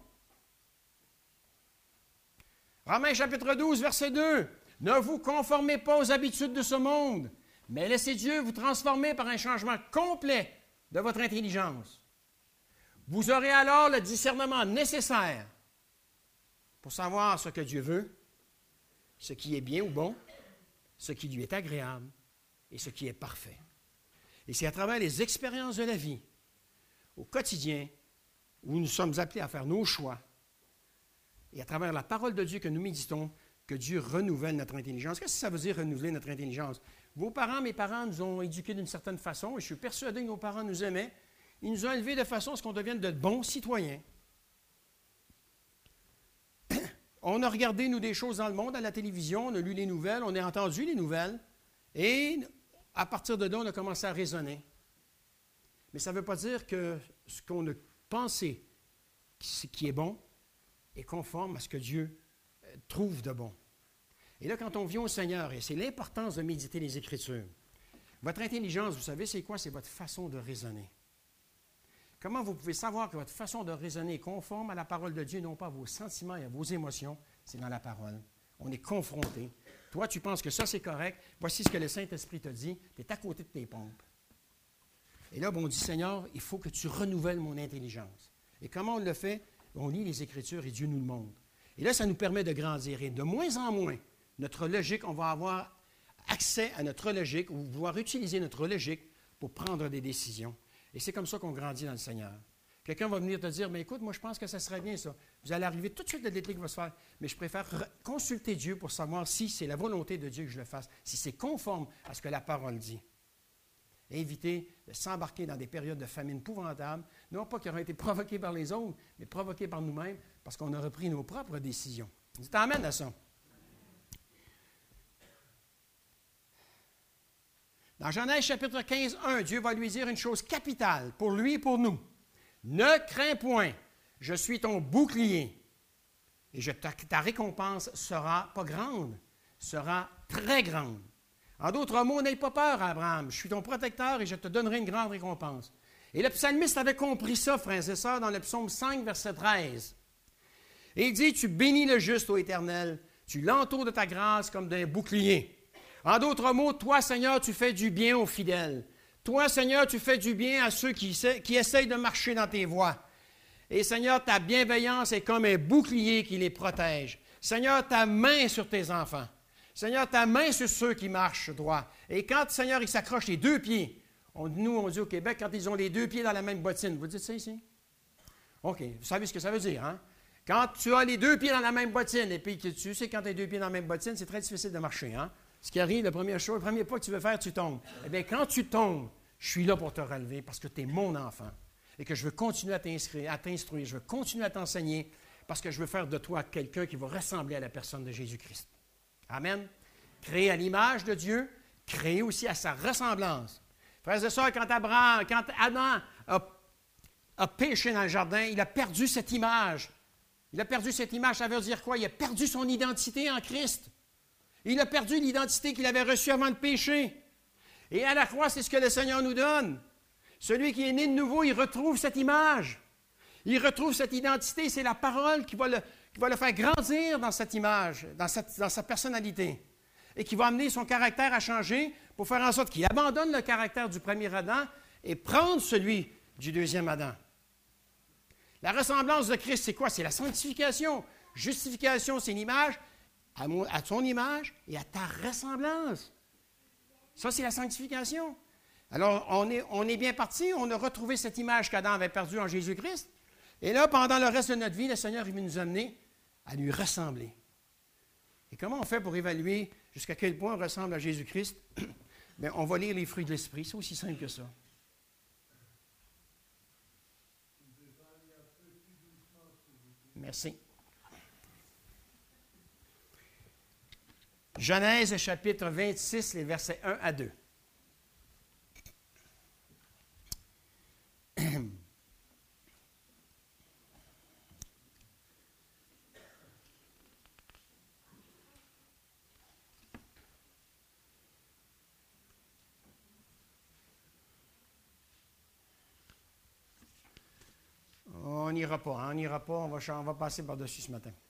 Romains chapitre douze, verset deux. « Ne vous conformez pas aux habitudes de ce monde, mais laissez Dieu vous transformer par un changement complet de votre intelligence. Vous aurez alors le discernement nécessaire pour savoir ce que Dieu veut, ce qui est bien ou bon, ce qui lui est agréable et ce qui est parfait. Et c'est à travers les expériences de la vie, au quotidien, où nous sommes appelés à faire nos choix, et à travers la parole de Dieu que nous méditons, que Dieu renouvelle notre intelligence. Qu'est-ce que ça veut dire renouveler notre intelligence? Vos parents, mes parents nous ont éduqués d'une certaine façon, et je suis persuadé que nos parents nous aimaient. Ils nous ont élevés de façon à ce qu'on devienne de bons citoyens. On a regardé, nous, des choses dans le monde, à la télévision, on a lu les nouvelles, on a entendu les nouvelles, et à partir de là, on a commencé à raisonner. Mais ça ne veut pas dire que ce qu'on a pensé qui est bon est conforme à ce que Dieu trouve de bon. Et là, quand on vient au Seigneur, et c'est l'importance de méditer les Écritures, votre intelligence, vous savez, c'est quoi? C'est votre façon de raisonner. Comment vous pouvez savoir que votre façon de raisonner est conforme à la parole de Dieu, non pas à vos sentiments et à vos émotions? C'est dans la parole. On est confronté. Toi, tu penses que ça, c'est correct. Voici ce que le Saint-Esprit te dit. Tu es à côté de tes pompes. Et là, bon, on dit, Seigneur, il faut que tu renouvelles mon intelligence. Et comment on le fait? On lit les Écritures et Dieu nous le montre. Et là, ça nous permet de grandir. Et de moins en moins, notre logique, on va avoir accès à notre logique ou pouvoir utiliser notre logique pour prendre des décisions. Et c'est comme ça qu'on grandit dans le Seigneur. Quelqu'un va venir te dire, mais écoute, moi je pense que ça serait bien ça. Vous allez arriver tout de suite de l'été qui va se faire, mais je préfère consulter Dieu pour savoir si c'est la volonté de Dieu que je le fasse, si c'est conforme à ce que la parole dit. Et éviter de s'embarquer dans des périodes de famine épouvantables, non pas qui auraient été provoquées par les autres, mais provoquées par nous-mêmes, parce qu'on a repris nos propres décisions. Dites amen à ça. Dans Genèse chapitre quinze, un, Dieu va lui dire une chose capitale pour lui et pour nous. Ne crains point, je suis ton bouclier. Et je, ta, ta récompense sera pas grande, sera très grande. En d'autres mots, n'aie pas peur, Abraham. Je suis ton protecteur et je te donnerai une grande récompense. Et le psalmiste avait compris ça, frères et sœurs, dans le psaume cinq, verset treize. Et il dit, tu bénis le juste, ô Éternel, tu l'entoures de ta grâce comme d'un bouclier. En d'autres mots, toi, Seigneur, tu fais du bien aux fidèles. Toi, Seigneur, tu fais du bien à ceux qui, qui essayent de marcher dans tes voies. Et Seigneur, ta bienveillance est comme un bouclier qui les protège. Seigneur, ta main est sur tes enfants. Seigneur, ta main est sur ceux qui marchent droit. Et quand, Seigneur, ils s'accrochent les deux pieds, on, nous, on dit au Québec, quand ils ont les deux pieds dans la même bottine. Vous dites ça ici? OK, vous savez ce que ça veut dire, hein? Quand tu as les deux pieds dans la même bottine, et puis que tu sais, quand tu as les deux pieds dans la même bottine, c'est très difficile de marcher, hein? Ce qui arrive, la première chose, le premier pas que tu veux faire, tu tombes. Eh bien, quand tu tombes, je suis là pour te relever parce que tu es mon enfant et que je veux continuer à t'instruire, à t'instruire, je veux continuer à t'enseigner parce que je veux faire de toi quelqu'un qui va ressembler à la personne de Jésus-Christ. Amen. Créé à l'image de Dieu, créé aussi à sa ressemblance. Frères et sœurs, quand, Abraham, quand Adam a, a péché dans le jardin, il a perdu cette image. Il a perdu cette image, ça veut dire quoi? Il a perdu son identité en Christ. Il a perdu l'identité qu'il avait reçue avant le péché. Et à la croix, c'est ce que le Seigneur nous donne. Celui qui est né de nouveau, il retrouve cette image. Il retrouve cette identité. C'est la parole qui va le, qui va le faire grandir dans cette image, dans, cette, dans sa personnalité. Et qui va amener son caractère à changer pour faire en sorte qu'il abandonne le caractère du premier Adam et prendre celui du deuxième Adam. La ressemblance de Christ, c'est quoi? C'est la sanctification. Justification, c'est une image. À, mon, à ton image et à ta ressemblance. Ça, c'est la sanctification. Alors, on est, on est bien parti, on a retrouvé cette image qu'Adam avait perdue en Jésus-Christ. Et là, pendant le reste de notre vie, le Seigneur il veut nous amener à lui ressembler. Et comment on fait pour évaluer jusqu'à quel point on ressemble à Jésus-Christ? Bien, on va lire les fruits de l'Esprit. C'est aussi simple que ça. Merci. Genèse chapitre vingt-six, les versets un à deux. On n'ira pas, hein? on n'ira pas, on va, on va passer par-dessus ce matin.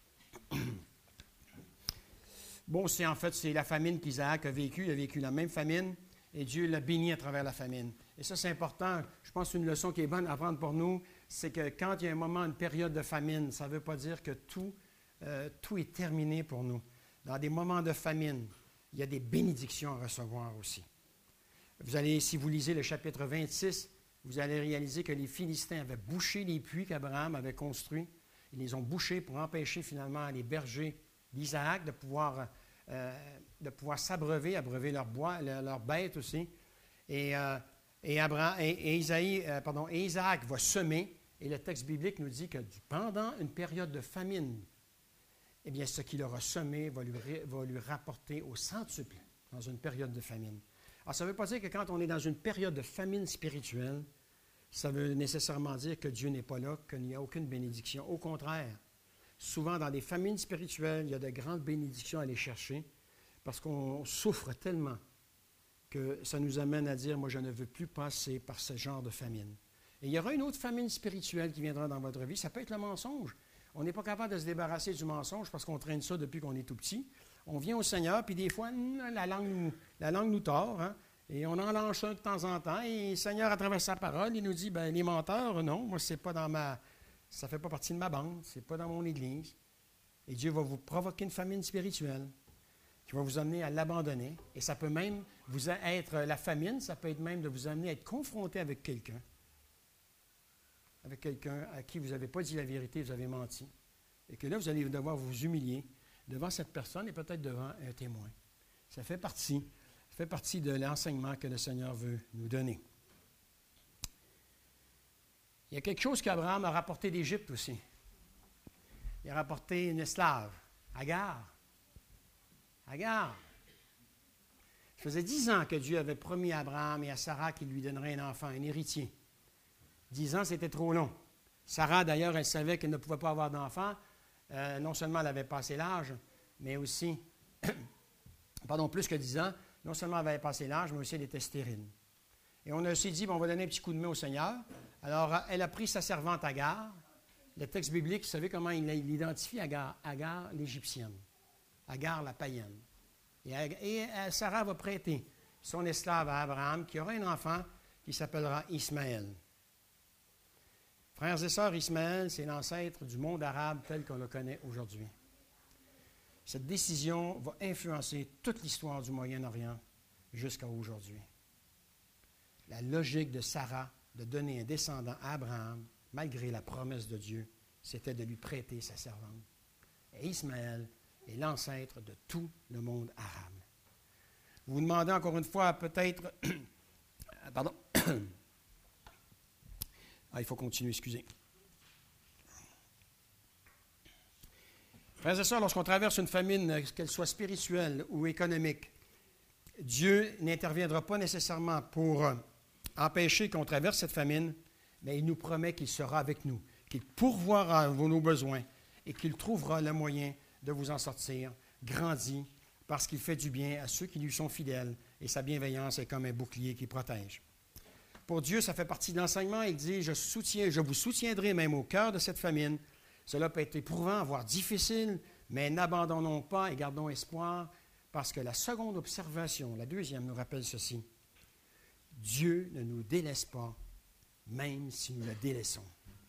Bon, c'est en fait, c'est la famine qu'Isaac a vécue. Il a vécu la même famine et Dieu l'a béni à travers la famine. Et ça, c'est important. Je pense que c'est une leçon qui est bonne à prendre pour nous. C'est que quand il y a un moment, une période de famine, ça ne veut pas dire que tout, euh, tout est terminé pour nous. dans des moments de famine, il y a des bénédictions à recevoir aussi. Vous allez, si vous lisez le chapitre vingt-six, vous allez réaliser que les Philistins avaient bouché les puits qu'Abraham avait construits. Ils les ont bouchés pour empêcher finalement les bergers d'Isaac de pouvoir, euh, de pouvoir s'abreuver, abreuver leur bois, leurs leur bêtes aussi. Et, euh, et, Abraham, et, et, Isaïe, euh, pardon, et Isaac va semer. Et le texte biblique nous dit que pendant une période de famine, eh bien, ce qu'il aura semé va lui, va lui rapporter au centuple dans une période de famine. Alors, ça ne veut pas dire que quand on est dans une période de famine spirituelle, ça veut nécessairement dire que Dieu n'est pas là, qu'il n'y a aucune bénédiction. Au contraire, souvent dans des famines spirituelles, il y a de grandes bénédictions à aller chercher parce qu'on souffre tellement que ça nous amène à dire, moi, je ne veux plus passer par ce genre de famine. Et il y aura une autre famine spirituelle qui viendra dans votre vie. Ça peut être le mensonge. On n'est pas capable de se débarrasser du mensonge parce qu'on traîne ça depuis qu'on est tout petit. On vient au Seigneur, puis des fois, la langue nous, la langue nous tord, hein, et on en lance un de temps en temps. Et le Seigneur, à travers sa parole, il nous dit, bien, les menteurs, non, moi, c'est pas dans ma, ça ne fait pas partie de ma bande, c'est pas dans mon Église. Et Dieu va vous provoquer une famine spirituelle qui va vous amener à l'abandonner. Et ça peut même vous être, la famine, ça peut être même de vous amener à être confronté avec quelqu'un. avec quelqu'un à qui vous n'avez pas dit la vérité, vous avez menti, et que là, vous allez devoir vous humilier devant cette personne et peut-être devant un témoin. Ça fait partie, ça fait partie de l'enseignement que le Seigneur veut nous donner. Il y a quelque chose qu'Abraham a rapporté d'Égypte aussi. Il a rapporté une esclave, Agar. Agar. Ça faisait dix ans que Dieu avait promis à Abraham et à Sarah qu'il lui donnerait un enfant, un héritier. Dix ans, c'était trop long. Sarah, d'ailleurs, elle savait qu'elle ne pouvait pas avoir d'enfant. Euh, non seulement elle avait passé l'âge, mais aussi, pardon, plus que dix ans, non seulement elle avait passé l'âge, mais aussi elle était stérile. Et on a aussi dit, bon, on va donner un petit coup de main au Seigneur. Alors, elle a pris sa servante Agar. Le texte biblique, vous savez comment il l'identifie, Agar? Agar, l'Égyptienne. Agar, la païenne. Et, et Sarah va prêter son esclave à Abraham, qui aura un enfant qui s'appellera Ismaël. Frères et sœurs, Ismaël, c'est l'ancêtre du monde arabe tel qu'on le connaît aujourd'hui. Cette décision va influencer toute l'histoire du Moyen-Orient jusqu'à aujourd'hui. La logique de Sarah de donner un descendant à Abraham, malgré la promesse de Dieu, c'était de lui prêter sa servante. Et Ismaël est l'ancêtre de tout le monde arabe. Vous vous demandez encore une fois, peut-être... Pardon. Ah, il faut continuer, excusez. Frères et sœurs, lorsqu'on traverse une famine, qu'elle soit spirituelle ou économique, Dieu n'interviendra pas nécessairement pour empêcher qu'on traverse cette famine, mais il nous promet qu'il sera avec nous, qu'il pourvoira nos besoins et qu'il trouvera le moyen de vous en sortir, grandi, parce qu'il fait du bien à ceux qui lui sont fidèles et sa bienveillance est comme un bouclier qui protège. Pour Dieu, ça fait partie de l'enseignement. Il dit, je, soutiens, je vous soutiendrai même au cœur de cette famine. Cela peut être éprouvant, voire difficile, mais n'abandonnons pas et gardons espoir, parce que la seconde observation, la deuxième, nous rappelle ceci. Dieu ne nous délaisse pas, même si nous le délaissons.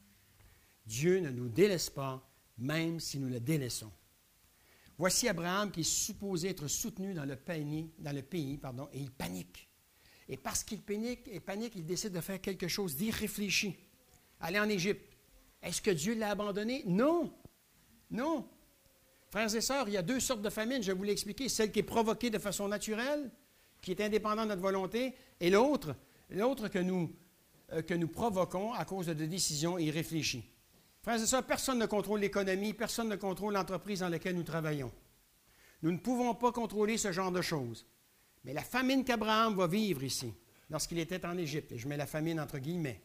Dieu ne nous délaisse pas, même si nous le délaissons. Voici Abraham qui est supposé être soutenu dans le pays, dans le pays pardon, et il panique. Et parce qu'il panique, et panique, il décide de faire quelque chose d'irréfléchi. Aller en Égypte. Est-ce que Dieu l'a abandonné? Non. Non. Frères et sœurs, il y a deux sortes de famines, je vais vous l'expliquer. Celle qui est provoquée de façon naturelle, qui est indépendante de notre volonté, et l'autre, l'autre que nous, euh, que nous provoquons à cause de décisions irréfléchies. Frères et sœurs, personne ne contrôle l'économie, personne ne contrôle l'entreprise dans laquelle nous travaillons. Nous ne pouvons pas contrôler ce genre de choses. Mais la famine qu'Abraham va vivre ici, lorsqu'il était en Égypte, et je mets la famine entre guillemets,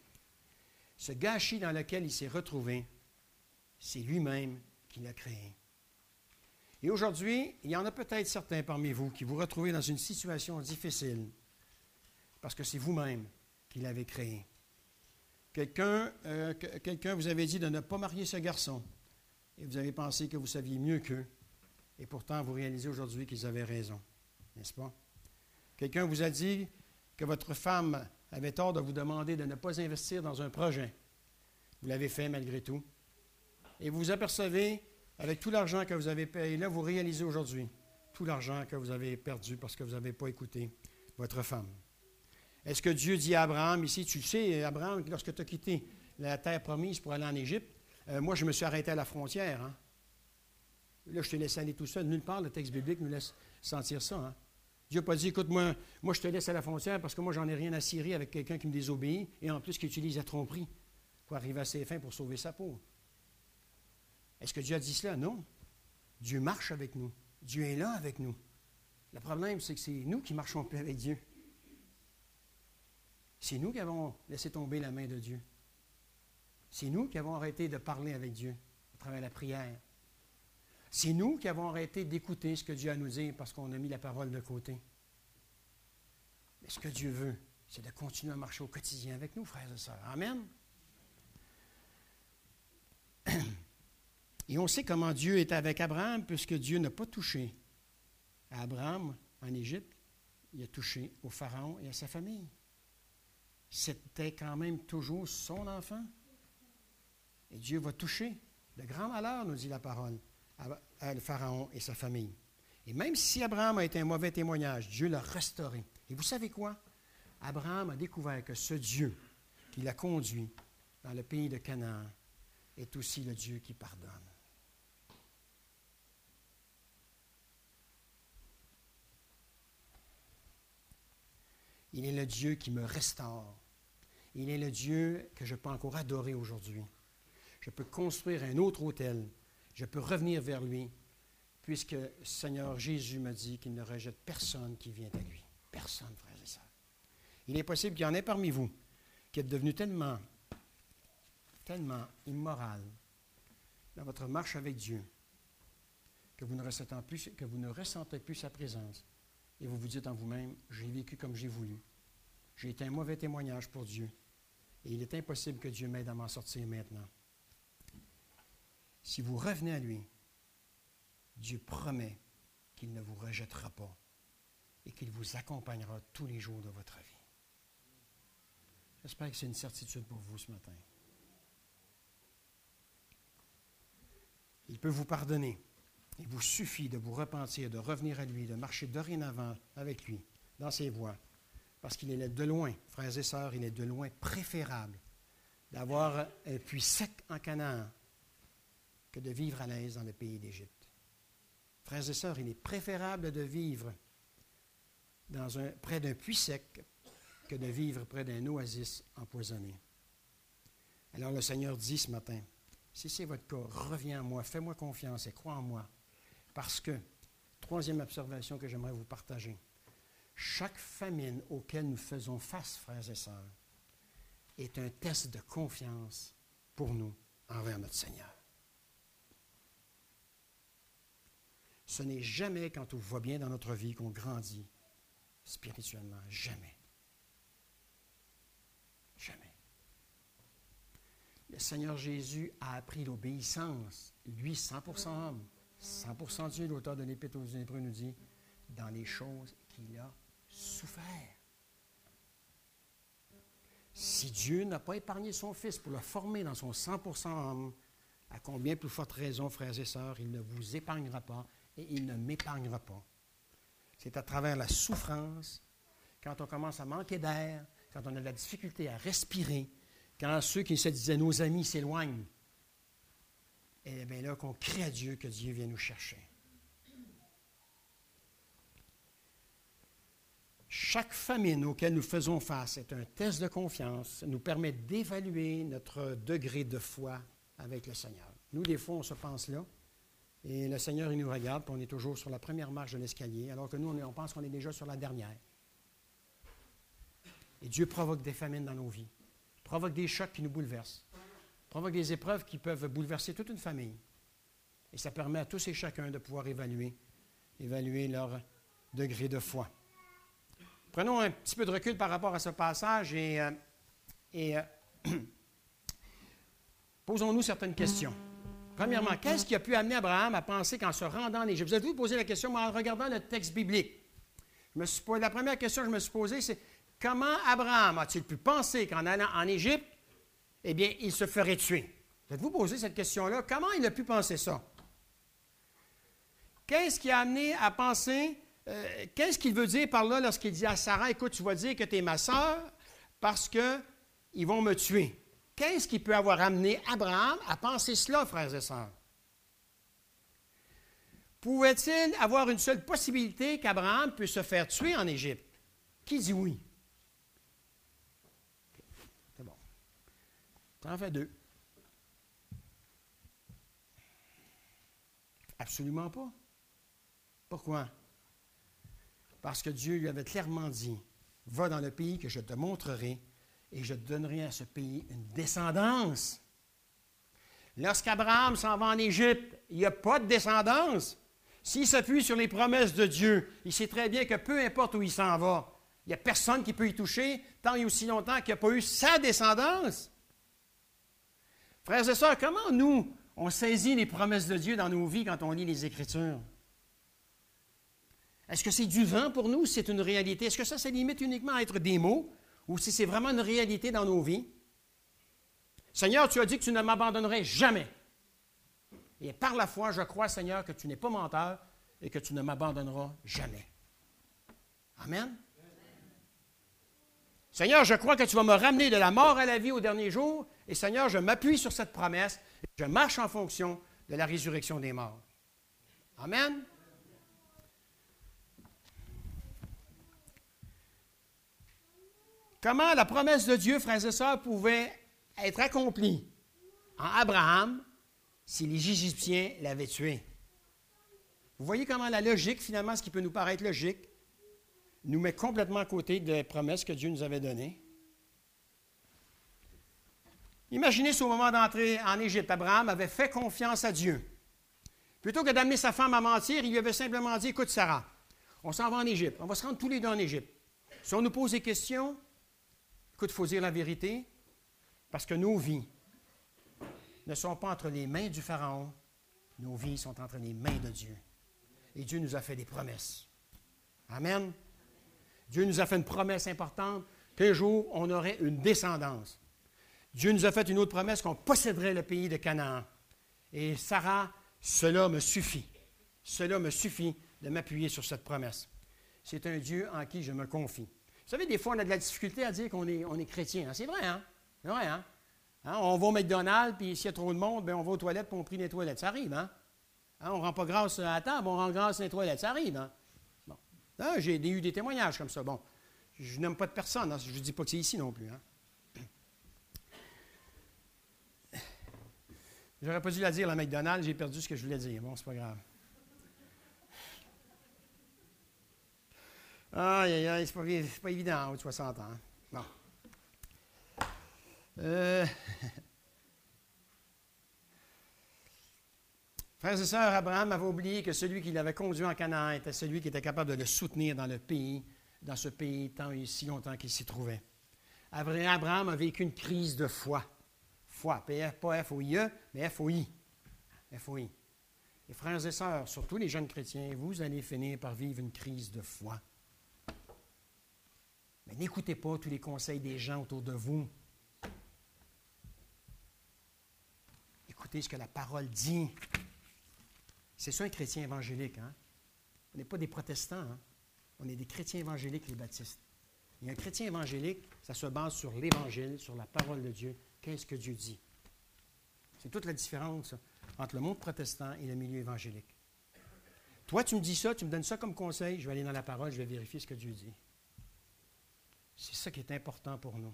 ce gâchis dans lequel il s'est retrouvé, c'est lui-même qui l'a créé. Et aujourd'hui, il y en a peut-être certains parmi vous qui vous retrouvez dans une situation difficile parce que c'est vous-même qui l'avez créé. Quelqu'un, euh, que, quelqu'un vous avait dit de ne pas marier ce garçon et vous avez pensé que vous saviez mieux qu'eux et pourtant vous réalisez aujourd'hui qu'ils avaient raison, n'est-ce pas? Quelqu'un vous a dit que votre femme avait tort de vous demander de ne pas investir dans un projet. Vous l'avez fait malgré tout. Et vous vous apercevez avec tout l'argent que vous avez payé, là, vous réalisez aujourd'hui tout l'argent que vous avez perdu parce que vous n'avez pas écouté votre femme. Est-ce que Dieu dit à Abraham, ici, tu sais, Abraham, lorsque tu as quitté la terre promise pour aller en Égypte, euh, moi, je me suis arrêté à la frontière. Hein? Là, je te laisse aller tout seul. Nulle part, le texte biblique nous laisse sentir ça. Hein? Dieu n'a pas dit, écoute, moi, moi, je te laisse à la frontière parce que moi, j'en ai rien à cirer avec quelqu'un qui me désobéit et en plus qui utilise la tromperie pour arriver à ses fins pour sauver sa peau. Est-ce que Dieu a dit cela? Non. Dieu marche avec nous. Dieu est là avec nous. Le problème, c'est que c'est nous qui ne marchons plus avec Dieu. C'est nous qui avons laissé tomber la main de Dieu. C'est nous qui avons arrêté de parler avec Dieu à travers la prière. C'est nous qui avons arrêté d'écouter ce que Dieu a à nous dire parce qu'on a mis la parole de côté. Mais ce que Dieu veut, c'est de continuer à marcher au quotidien avec nous, frères et sœurs. Amen. Et on sait comment Dieu est avec Abraham, puisque Dieu n'a pas touché à Abraham en Égypte, il a touché au Pharaon et à sa famille. C'était quand même toujours son enfant. Et Dieu va toucher de grands malheurs, nous dit la parole, à, à le Pharaon et sa famille. Et même si Abraham a été un mauvais témoignage, Dieu l'a restauré. Et vous savez quoi? Abraham a découvert que ce Dieu qui l'a conduit dans le pays de Canaan est aussi le Dieu qui pardonne. Il est le Dieu qui me restaure. Il est le Dieu que je peux encore adorer aujourd'hui. Je peux construire un autre autel. Je peux revenir vers lui, puisque le Seigneur Jésus m'a dit qu'il ne rejette personne qui vient à lui. Personne, frères et sœurs. Il est possible qu'il y en ait parmi vous qui êtes devenu tellement, tellement immoral dans votre marche avec Dieu que vous ne ressentez plus, que vous ne ressentez plus sa présence. Et vous vous dites en vous-même, j'ai vécu comme j'ai voulu. J'ai été un mauvais témoignage pour Dieu. Et il est impossible que Dieu m'aide à m'en sortir maintenant. Si vous revenez à lui, Dieu promet qu'il ne vous rejettera pas et qu'il vous accompagnera tous les jours de votre vie. J'espère que c'est une certitude pour vous ce matin. Il peut vous pardonner. Il vous suffit de vous repentir, de revenir à lui, de marcher dorénavant avec lui, dans ses voies. Parce qu'il est de loin, frères et sœurs, il est de loin préférable d'avoir un puits sec en Canaan que de vivre à l'aise dans le pays d'Égypte. Frères et sœurs, il est préférable de vivre dans un, près d'un puits sec que de vivre près d'un oasis empoisonné. Alors le Seigneur dit ce matin, si c'est votre cas, reviens à moi, fais-moi confiance et crois en moi. Parce que, troisième observation que j'aimerais vous partager, chaque famine auquel nous faisons face, frères et sœurs, est un test de confiance pour nous envers notre Seigneur. Ce n'est jamais quand tout va bien dans notre vie qu'on grandit spirituellement. Jamais. Jamais. Le Seigneur Jésus a appris l'obéissance, lui, cent pour cent homme, cent pour cent Dieu. L'auteur de l'Épître aux Hébreux nous dit, dans les choses qu'il a souffert. Si Dieu n'a pas épargné son Fils pour le former dans son cent pour cent homme, à combien plus forte raison, frères et sœurs, il ne vous épargnera pas et il ne m'épargnera pas. C'est à travers la souffrance, quand on commence à manquer d'air, quand on a de la difficulté à respirer, quand ceux qui se disaient nos amis s'éloignent, et bien là qu'on crie à Dieu que Dieu vient nous chercher. Chaque famine auquel nous faisons face est un test de confiance, nous permet d'évaluer notre degré de foi avec le Seigneur. Nous, des fois, on se pense là, et le Seigneur, il nous regarde, puis on est toujours sur la première marche de l'escalier, alors que nous, on, est, on pense qu'on est déjà sur la dernière. Et Dieu provoque des famines dans nos vies, provoque des chocs qui nous bouleversent, provoque des épreuves qui peuvent bouleverser toute une famille. Et ça permet à tous et chacun de pouvoir évaluer, évaluer leur degré de foi. Prenons un petit peu de recul par rapport à ce passage et, euh, et euh, posons-nous certaines questions. Premièrement, qu'est-ce qui a pu amener Abraham à penser qu'en se rendant en Égypte? Vous avez-vous posé la question en regardant le texte biblique? Je me suis posé, la première question que je me suis posée, c'est comment Abraham a-t-il pu penser qu'en allant en Égypte, eh bien, il se ferait tuer? Vous avez-vous posé cette question-là? Comment il a pu penser ça? Qu'est-ce qui a amené à penser, euh, qu'est-ce qu'il veut dire par là lorsqu'il dit à Sarah, écoute, tu vas dire que tu es ma sœur parce qu'ils vont me tuer. Qu'est-ce qui peut avoir amené Abraham à penser cela, frères et sœurs? Pouvait-il avoir une seule possibilité qu'Abraham puisse se faire tuer en Égypte? Qui dit oui? C'est bon. Ça en fait deux. Absolument pas. Pourquoi? Parce que Dieu lui avait clairement dit, va dans le pays que je te montrerai et je te donnerai à ce pays une descendance. Lorsqu'Abraham s'en va en Égypte, il n'y a pas de descendance. S'il s'appuie sur les promesses de Dieu, il sait très bien que peu importe où il s'en va, il n'y a personne qui peut y toucher tant et aussi longtemps qu'il n'y a pas eu sa descendance. Frères et sœurs, comment nous, on saisit les promesses de Dieu dans nos vies quand on lit les Écritures? Est-ce que c'est du vent pour nous ou c'est une réalité? Est-ce que ça se limite uniquement à être des mots ou si c'est vraiment une réalité dans nos vies? Seigneur, tu as dit que tu ne m'abandonnerais jamais. Et par la foi, je crois, Seigneur, que tu n'es pas menteur et que tu ne m'abandonneras jamais. Amen. Seigneur, je crois que tu vas me ramener de la mort à la vie au dernier jour. Et Seigneur, je m'appuie sur cette promesse et je marche en fonction de la résurrection des morts. Amen. Comment la promesse de Dieu, frères et sœurs, pouvait être accomplie en Abraham si les Égyptiens l'avaient tué? Vous voyez comment la logique, finalement, ce qui peut nous paraître logique, nous met complètement à côté des promesses que Dieu nous avait données. Imaginez si au moment d'entrer en Égypte, Abraham avait fait confiance à Dieu. Plutôt que d'amener sa femme à mentir, il lui avait simplement dit, écoute Sarah, on s'en va en Égypte, on va se rendre tous les deux en Égypte. Si on nous pose des questions, écoute, il faut dire la vérité, parce que nos vies ne sont pas entre les mains du Pharaon, nos vies sont entre les mains de Dieu. Et Dieu nous a fait des promesses. Amen. Dieu nous a fait une promesse importante qu'un jour, on aurait une descendance. Dieu nous a fait une autre promesse qu'on posséderait le pays de Canaan. Et Sarah, cela me suffit. Cela me suffit de m'appuyer sur cette promesse. C'est un Dieu en qui je me confie. Vous savez, des fois, on a de la difficulté à dire qu'on est, on est chrétien. Hein? C'est vrai, hein? C'est vrai, hein? Hein? On va au McDonald's, puis s'il y a trop de monde, bien, on va aux toilettes, puis on prie les toilettes. Ça arrive, hein? Hein? On ne rend pas grâce à la table, on rend grâce à les toilettes. Ça arrive, hein? Bon. Hein? J'ai eu des témoignages comme ça. Bon, je n'aime pas de personne. Hein? Je ne dis pas que c'est ici non plus, hein? J'aurais pas dû la dire, la McDonald's, j'ai perdu ce que je voulais dire. Bon, c'est pas grave. Aïe, aïe, aïe, c'est pas, c'est pas évident, en haut de soixante ans. Hein? Bon. Euh... Frères et sœurs, Abraham avait oublié que celui qui l'avait conduit en Canaan était celui qui était capable de le soutenir dans le pays, dans ce pays tant et si longtemps qu'il s'y trouvait. Abraham a vécu une crise de foi. Foi, pas F O I E, mais F O I. F O I. Et frères et sœurs, surtout les jeunes chrétiens, vous allez finir par vivre une crise de foi. Mais n'écoutez pas tous les conseils des gens autour de vous. Écoutez ce que la parole dit. C'est ça un chrétien évangélique, hein? On n'est pas des protestants, hein? On est des chrétiens évangéliques, les baptistes. Et un chrétien évangélique, ça se base sur l'Évangile, sur la parole de Dieu. Qu'est-ce que Dieu dit? C'est toute la différence entre le monde protestant et le milieu évangélique. Toi, tu me dis ça, tu me donnes ça comme conseil, je vais aller dans la parole, je vais vérifier ce que Dieu dit. C'est ça qui est important pour nous.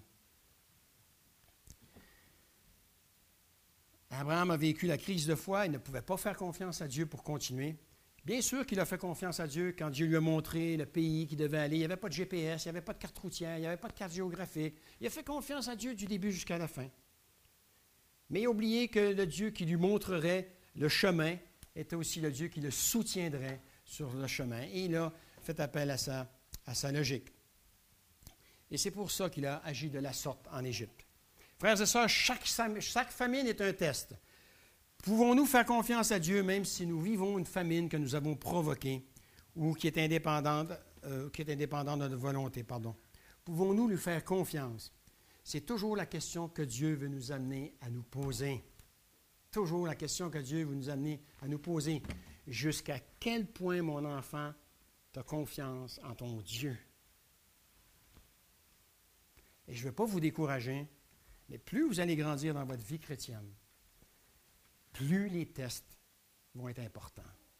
Abraham a vécu la crise de foi, il ne pouvait pas faire confiance à Dieu pour continuer. Bien sûr qu'il a fait confiance à Dieu quand Dieu lui a montré le pays qu'il devait aller. Il n'y avait pas de G P S, il n'y avait pas de carte routière, il n'y avait pas de carte géographique. Il a fait confiance à Dieu du début jusqu'à la fin. Mais il a oublié que le Dieu qui lui montrerait le chemin était aussi le Dieu qui le soutiendrait sur le chemin. Et il a fait appel à sa, à sa logique. Et c'est pour ça qu'il a agi de la sorte en Égypte. Frères et sœurs, chaque, chaque famine est un test. Pouvons-nous faire confiance à Dieu même si nous vivons une famine que nous avons provoquée ou qui est indépendante, euh, qui est indépendante de notre volonté, pardon? Pouvons-nous lui faire confiance? C'est toujours la question que Dieu veut nous amener à nous poser. Toujours la question que Dieu veut nous amener à nous poser. jusqu'à quel point, mon enfant, tu as confiance en ton Dieu. Et je ne veux pas vous décourager, mais plus vous allez grandir dans votre vie chrétienne, plus les tests vont être importants.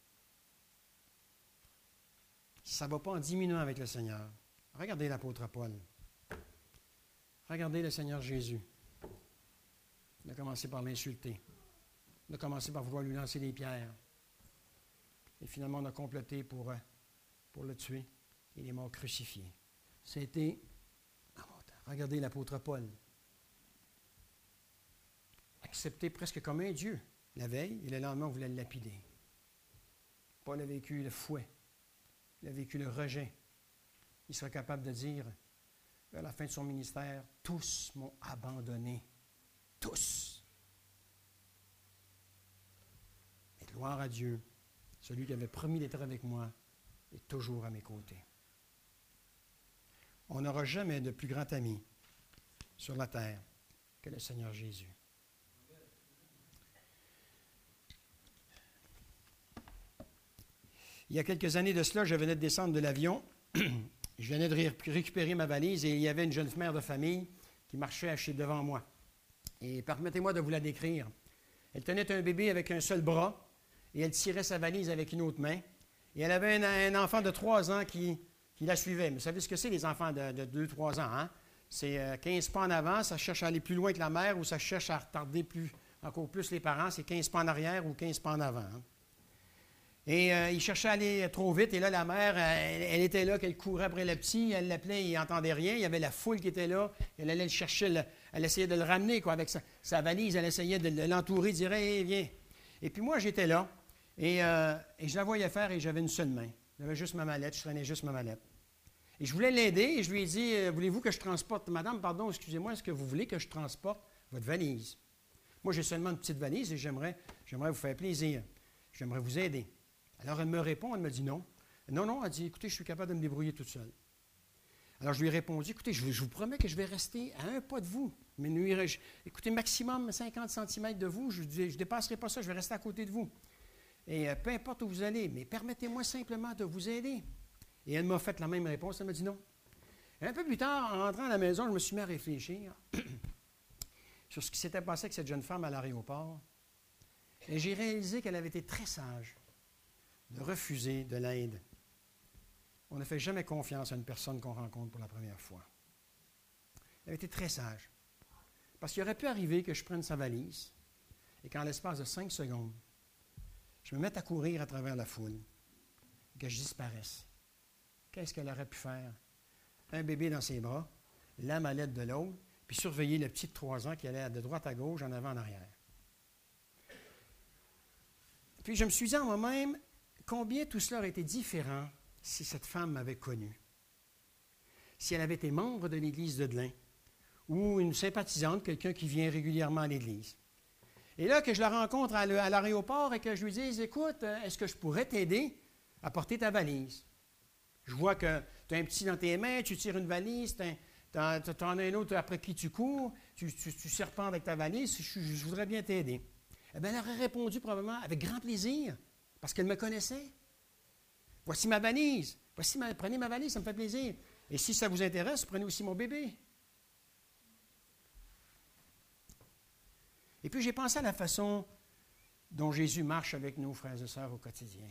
Ça ne va pas en diminuant avec le Seigneur. Regardez l'apôtre Paul. Regardez le Seigneur Jésus. Il a commencé par l'insulter. Il a commencé par vouloir lui lancer des pierres. Et finalement, on a comploté pour, pour le tuer. Il est mort crucifié. C'était... Regardez l'apôtre Paul. Accepté presque comme un Dieu. La veille et le lendemain, on voulait le lapider. Paul a vécu le fouet. Il a vécu le rejet. Il sera capable de dire, vers la fin de son ministère, « Tous m'ont abandonné. Tous. » Mais gloire à Dieu, celui qui avait promis d'être avec moi est toujours à mes côtés. On n'aura jamais de plus grand ami sur la terre que le Seigneur Jésus. Il y a quelques années de cela, je venais de descendre de l'avion. Je venais de ré- récupérer ma valise et il y avait une jeune mère de famille qui marchait à chez devant moi. Et permettez-moi de vous la décrire. Elle tenait un bébé avec un seul bras et elle tirait sa valise avec une autre main. Et elle avait un, un enfant de trois ans qui, qui la suivait. Mais vous savez ce que c'est, les enfants de, de deux trois ans, hein? C'est euh, quinze pas en avant, ça cherche à aller plus loin que la mère ou ça cherche à retarder plus, encore plus les parents. C'est quinze pas en arrière ou quinze pas en avant. Hein? Et euh, il cherchait à aller trop vite. Et là, la mère, elle, elle était là, qu'elle courait après le petit. Elle l'appelait, il n'entendait rien. Il y avait la foule qui était là. Elle allait le chercher. Le, elle essayait de le ramener quoi, avec sa, sa valise. Elle essayait de l'entourer, de dire « Hey, viens ». Et puis moi, j'étais là. Et, euh, et je la voyais faire et j'avais une seule main. J'avais juste ma mallette. Je traînais juste ma mallette. Et je voulais l'aider. Et je lui ai dit « Voulez-vous que je transporte? Madame, pardon, excusez-moi, est-ce que vous voulez que je transporte votre valise? Moi, j'ai seulement une petite valise et j'aimerais, j'aimerais vous faire plaisir. J'aimerais vous aider. » Alors, elle me répond, elle me dit non. Non, non, elle dit, écoutez, je suis capable de me débrouiller toute seule. Alors, je lui ai répondu, écoutez, je, je vous promets que je vais rester à un pas de vous. Mais nuirai-je, écoutez, maximum cinquante centimètres de vous, je ne dépasserai pas ça, je vais rester à côté de vous. Et euh, peu importe où vous allez, mais permettez-moi simplement de vous aider. Et elle m'a fait la même réponse, elle m'a dit non. Et un peu plus tard, en rentrant à la maison, je me suis mis à réfléchir sur ce qui s'était passé avec cette jeune femme à l'aéroport. Et j'ai réalisé qu'elle avait été très sage de refuser de l'aide. On ne fait jamais confiance à une personne qu'on rencontre pour la première fois. Elle a été très sage. Parce qu'il aurait pu arriver que je prenne sa valise et qu'en l'espace de cinq secondes, je me mette à courir à travers la foule et que je disparaisse. Qu'est-ce qu'elle aurait pu faire? Un bébé dans ses bras, la mallette de l'autre, puis surveiller le petit de trois ans qui allait de droite à gauche, en avant, en arrière. Puis je me suis dit en moi-même, combien tout cela aurait été différent si cette femme m'avait connu. Si elle avait été membre de l'Église de Delin ou une sympathisante, quelqu'un qui vient régulièrement à l'Église. Et là, que je la rencontre à l'aéroport et que je lui dise, écoute, est-ce que je pourrais t'aider à porter ta valise? Je vois que tu as un petit dans tes mains, tu tires une valise, tu en as un autre après qui tu cours, tu, tu, tu serpentes avec ta valise, je, je voudrais bien t'aider. Eh bien, elle aurait répondu probablement avec grand plaisir. Parce qu'elle me connaissait. Voici ma valise. Voici ma, prenez ma valise, ça me fait plaisir. Et si ça vous intéresse, prenez aussi mon bébé. Et puis j'ai pensé à la façon dont Jésus marche avec nous, frères et sœurs, au quotidien.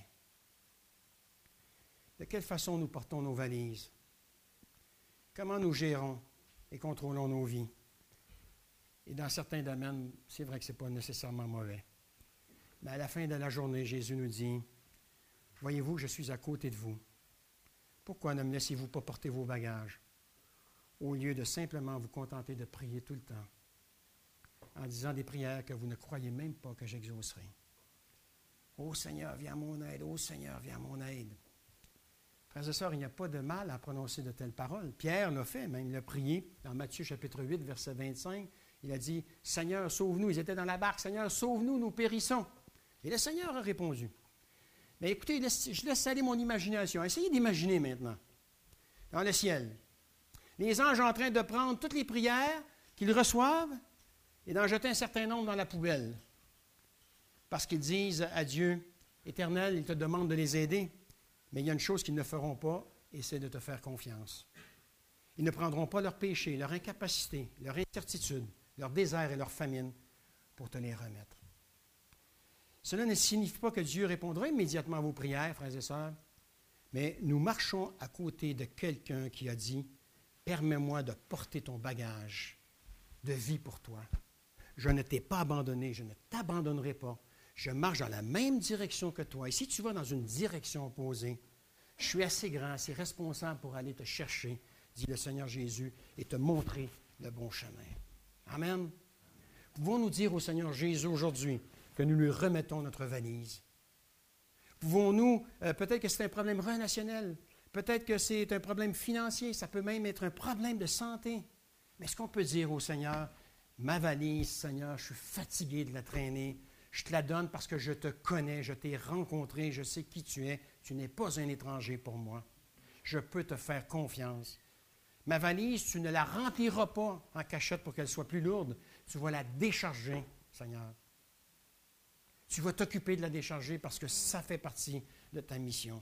De quelle façon nous portons nos valises? Comment nous gérons et contrôlons nos vies? Et dans certains domaines, c'est vrai que ce n'est pas nécessairement mauvais. Mais à la fin de la journée, Jésus nous dit, « Voyez-vous, je suis à côté de vous. Pourquoi ne me laissez-vous pas porter vos bagages, au lieu de simplement vous contenter de prier tout le temps, en disant des prières que vous ne croyez même pas que j'exaucerai. Ô Seigneur, viens à mon aide, ô Seigneur, viens à mon aide. » Frères et sœurs, il n'y a pas de mal à prononcer de telles paroles. Pierre l'a fait, même il l'a prié dans Matthieu chapitre huit, verset vingt-cinq. Il a dit, « Seigneur, sauve-nous. » Ils étaient dans la barque. « Seigneur, sauve-nous, nous périssons. » Et le Seigneur a répondu. Mais écoutez, je laisse aller mon imagination. Essayez d'imaginer maintenant, dans le ciel, les anges en train de prendre toutes les prières qu'ils reçoivent et d'en jeter un certain nombre dans la poubelle. Parce qu'ils disent à Dieu, éternel, ils te demandent de les aider, mais il y a une chose qu'ils ne feront pas, et c'est de te faire confiance. Ils ne prendront pas leurs péchés, leur incapacité, leur incertitude, leur désert et leur famine pour te les remettre. Cela ne signifie pas que Dieu répondra immédiatement à vos prières, frères et sœurs, mais nous marchons à côté de quelqu'un qui a dit « Permets-moi de porter ton bagage de vie pour toi. Je ne t'ai pas abandonné, je ne t'abandonnerai pas. Je marche dans la même direction que toi. Et si tu vas dans une direction opposée, je suis assez grand, assez responsable pour aller te chercher, dit le Seigneur Jésus, et te montrer le bon chemin. » Amen. Pouvons-nous dire au Seigneur Jésus aujourd'hui que nous lui remettons notre valise? Pouvons-nous, euh, peut-être que c'est un problème relationnel, peut-être que c'est un problème financier, ça peut même être un problème de santé. Mais est-ce qu'on peut dire au Seigneur, ma valise, Seigneur, je suis fatigué de la traîner, je te la donne parce que je te connais, je t'ai rencontré, je sais qui tu es, tu n'es pas un étranger pour moi. Je peux te faire confiance. Ma valise, tu ne la rempliras pas en cachette pour qu'elle soit plus lourde, tu vas la décharger, Seigneur. Tu vas t'occuper de la décharger parce que ça fait partie de ta mission.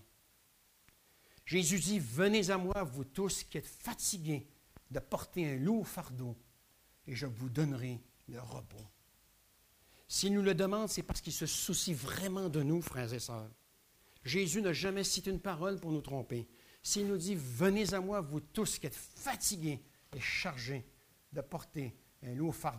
Jésus dit, « Venez à moi, vous tous qui êtes fatigués de porter un lourd fardeau, et je vous donnerai le repos. » S'il nous le demande, c'est parce qu'il se soucie vraiment de nous, frères et sœurs. Jésus n'a jamais cité une parole pour nous tromper. S'il nous dit, « Venez à moi, vous tous qui êtes fatigués et chargés de porter un lourd fardeau »,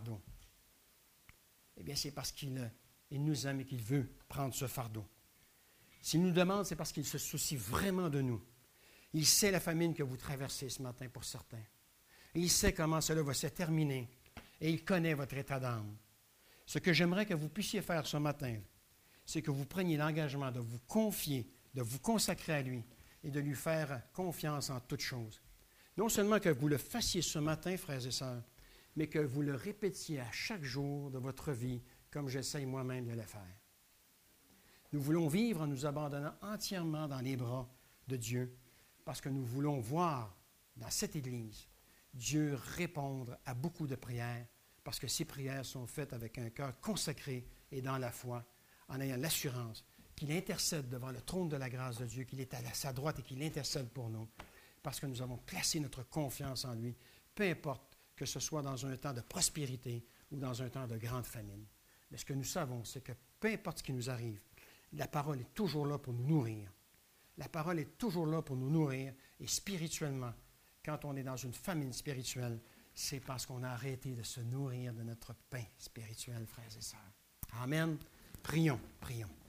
eh bien, c'est parce qu'il il nous aime et qu'il veut prendre ce fardeau. S'il nous demande, c'est parce qu'il se soucie vraiment de nous. Il sait la famine que vous traversez ce matin pour certains. Et il sait comment cela va se terminer. Et il connaît votre état d'âme. Ce que j'aimerais que vous puissiez faire ce matin, c'est que vous preniez l'engagement de vous confier, de vous consacrer à lui et de lui faire confiance en toutes choses. Non seulement que vous le fassiez ce matin, frères et sœurs, mais que vous le répétiez à chaque jour de votre vie, comme j'essaye moi-même de le faire. Nous voulons vivre en nous abandonnant entièrement dans les bras de Dieu, parce que nous voulons voir dans cette Église Dieu répondre à beaucoup de prières, parce que ces prières sont faites avec un cœur consacré et dans la foi, en ayant l'assurance qu'il intercède devant le trône de la grâce de Dieu, qu'il est à sa droite et qu'il intercède pour nous, parce que nous avons placé notre confiance en lui, peu importe que ce soit dans un temps de prospérité ou dans un temps de grande famine. Mais ce que nous savons, c'est que peu importe ce qui nous arrive, la parole est toujours là pour nous nourrir. La parole est toujours là pour nous nourrir, et spirituellement, quand on est dans une famine spirituelle, c'est parce qu'on a arrêté de se nourrir de notre pain spirituel, frères et sœurs. Amen. Prions, prions.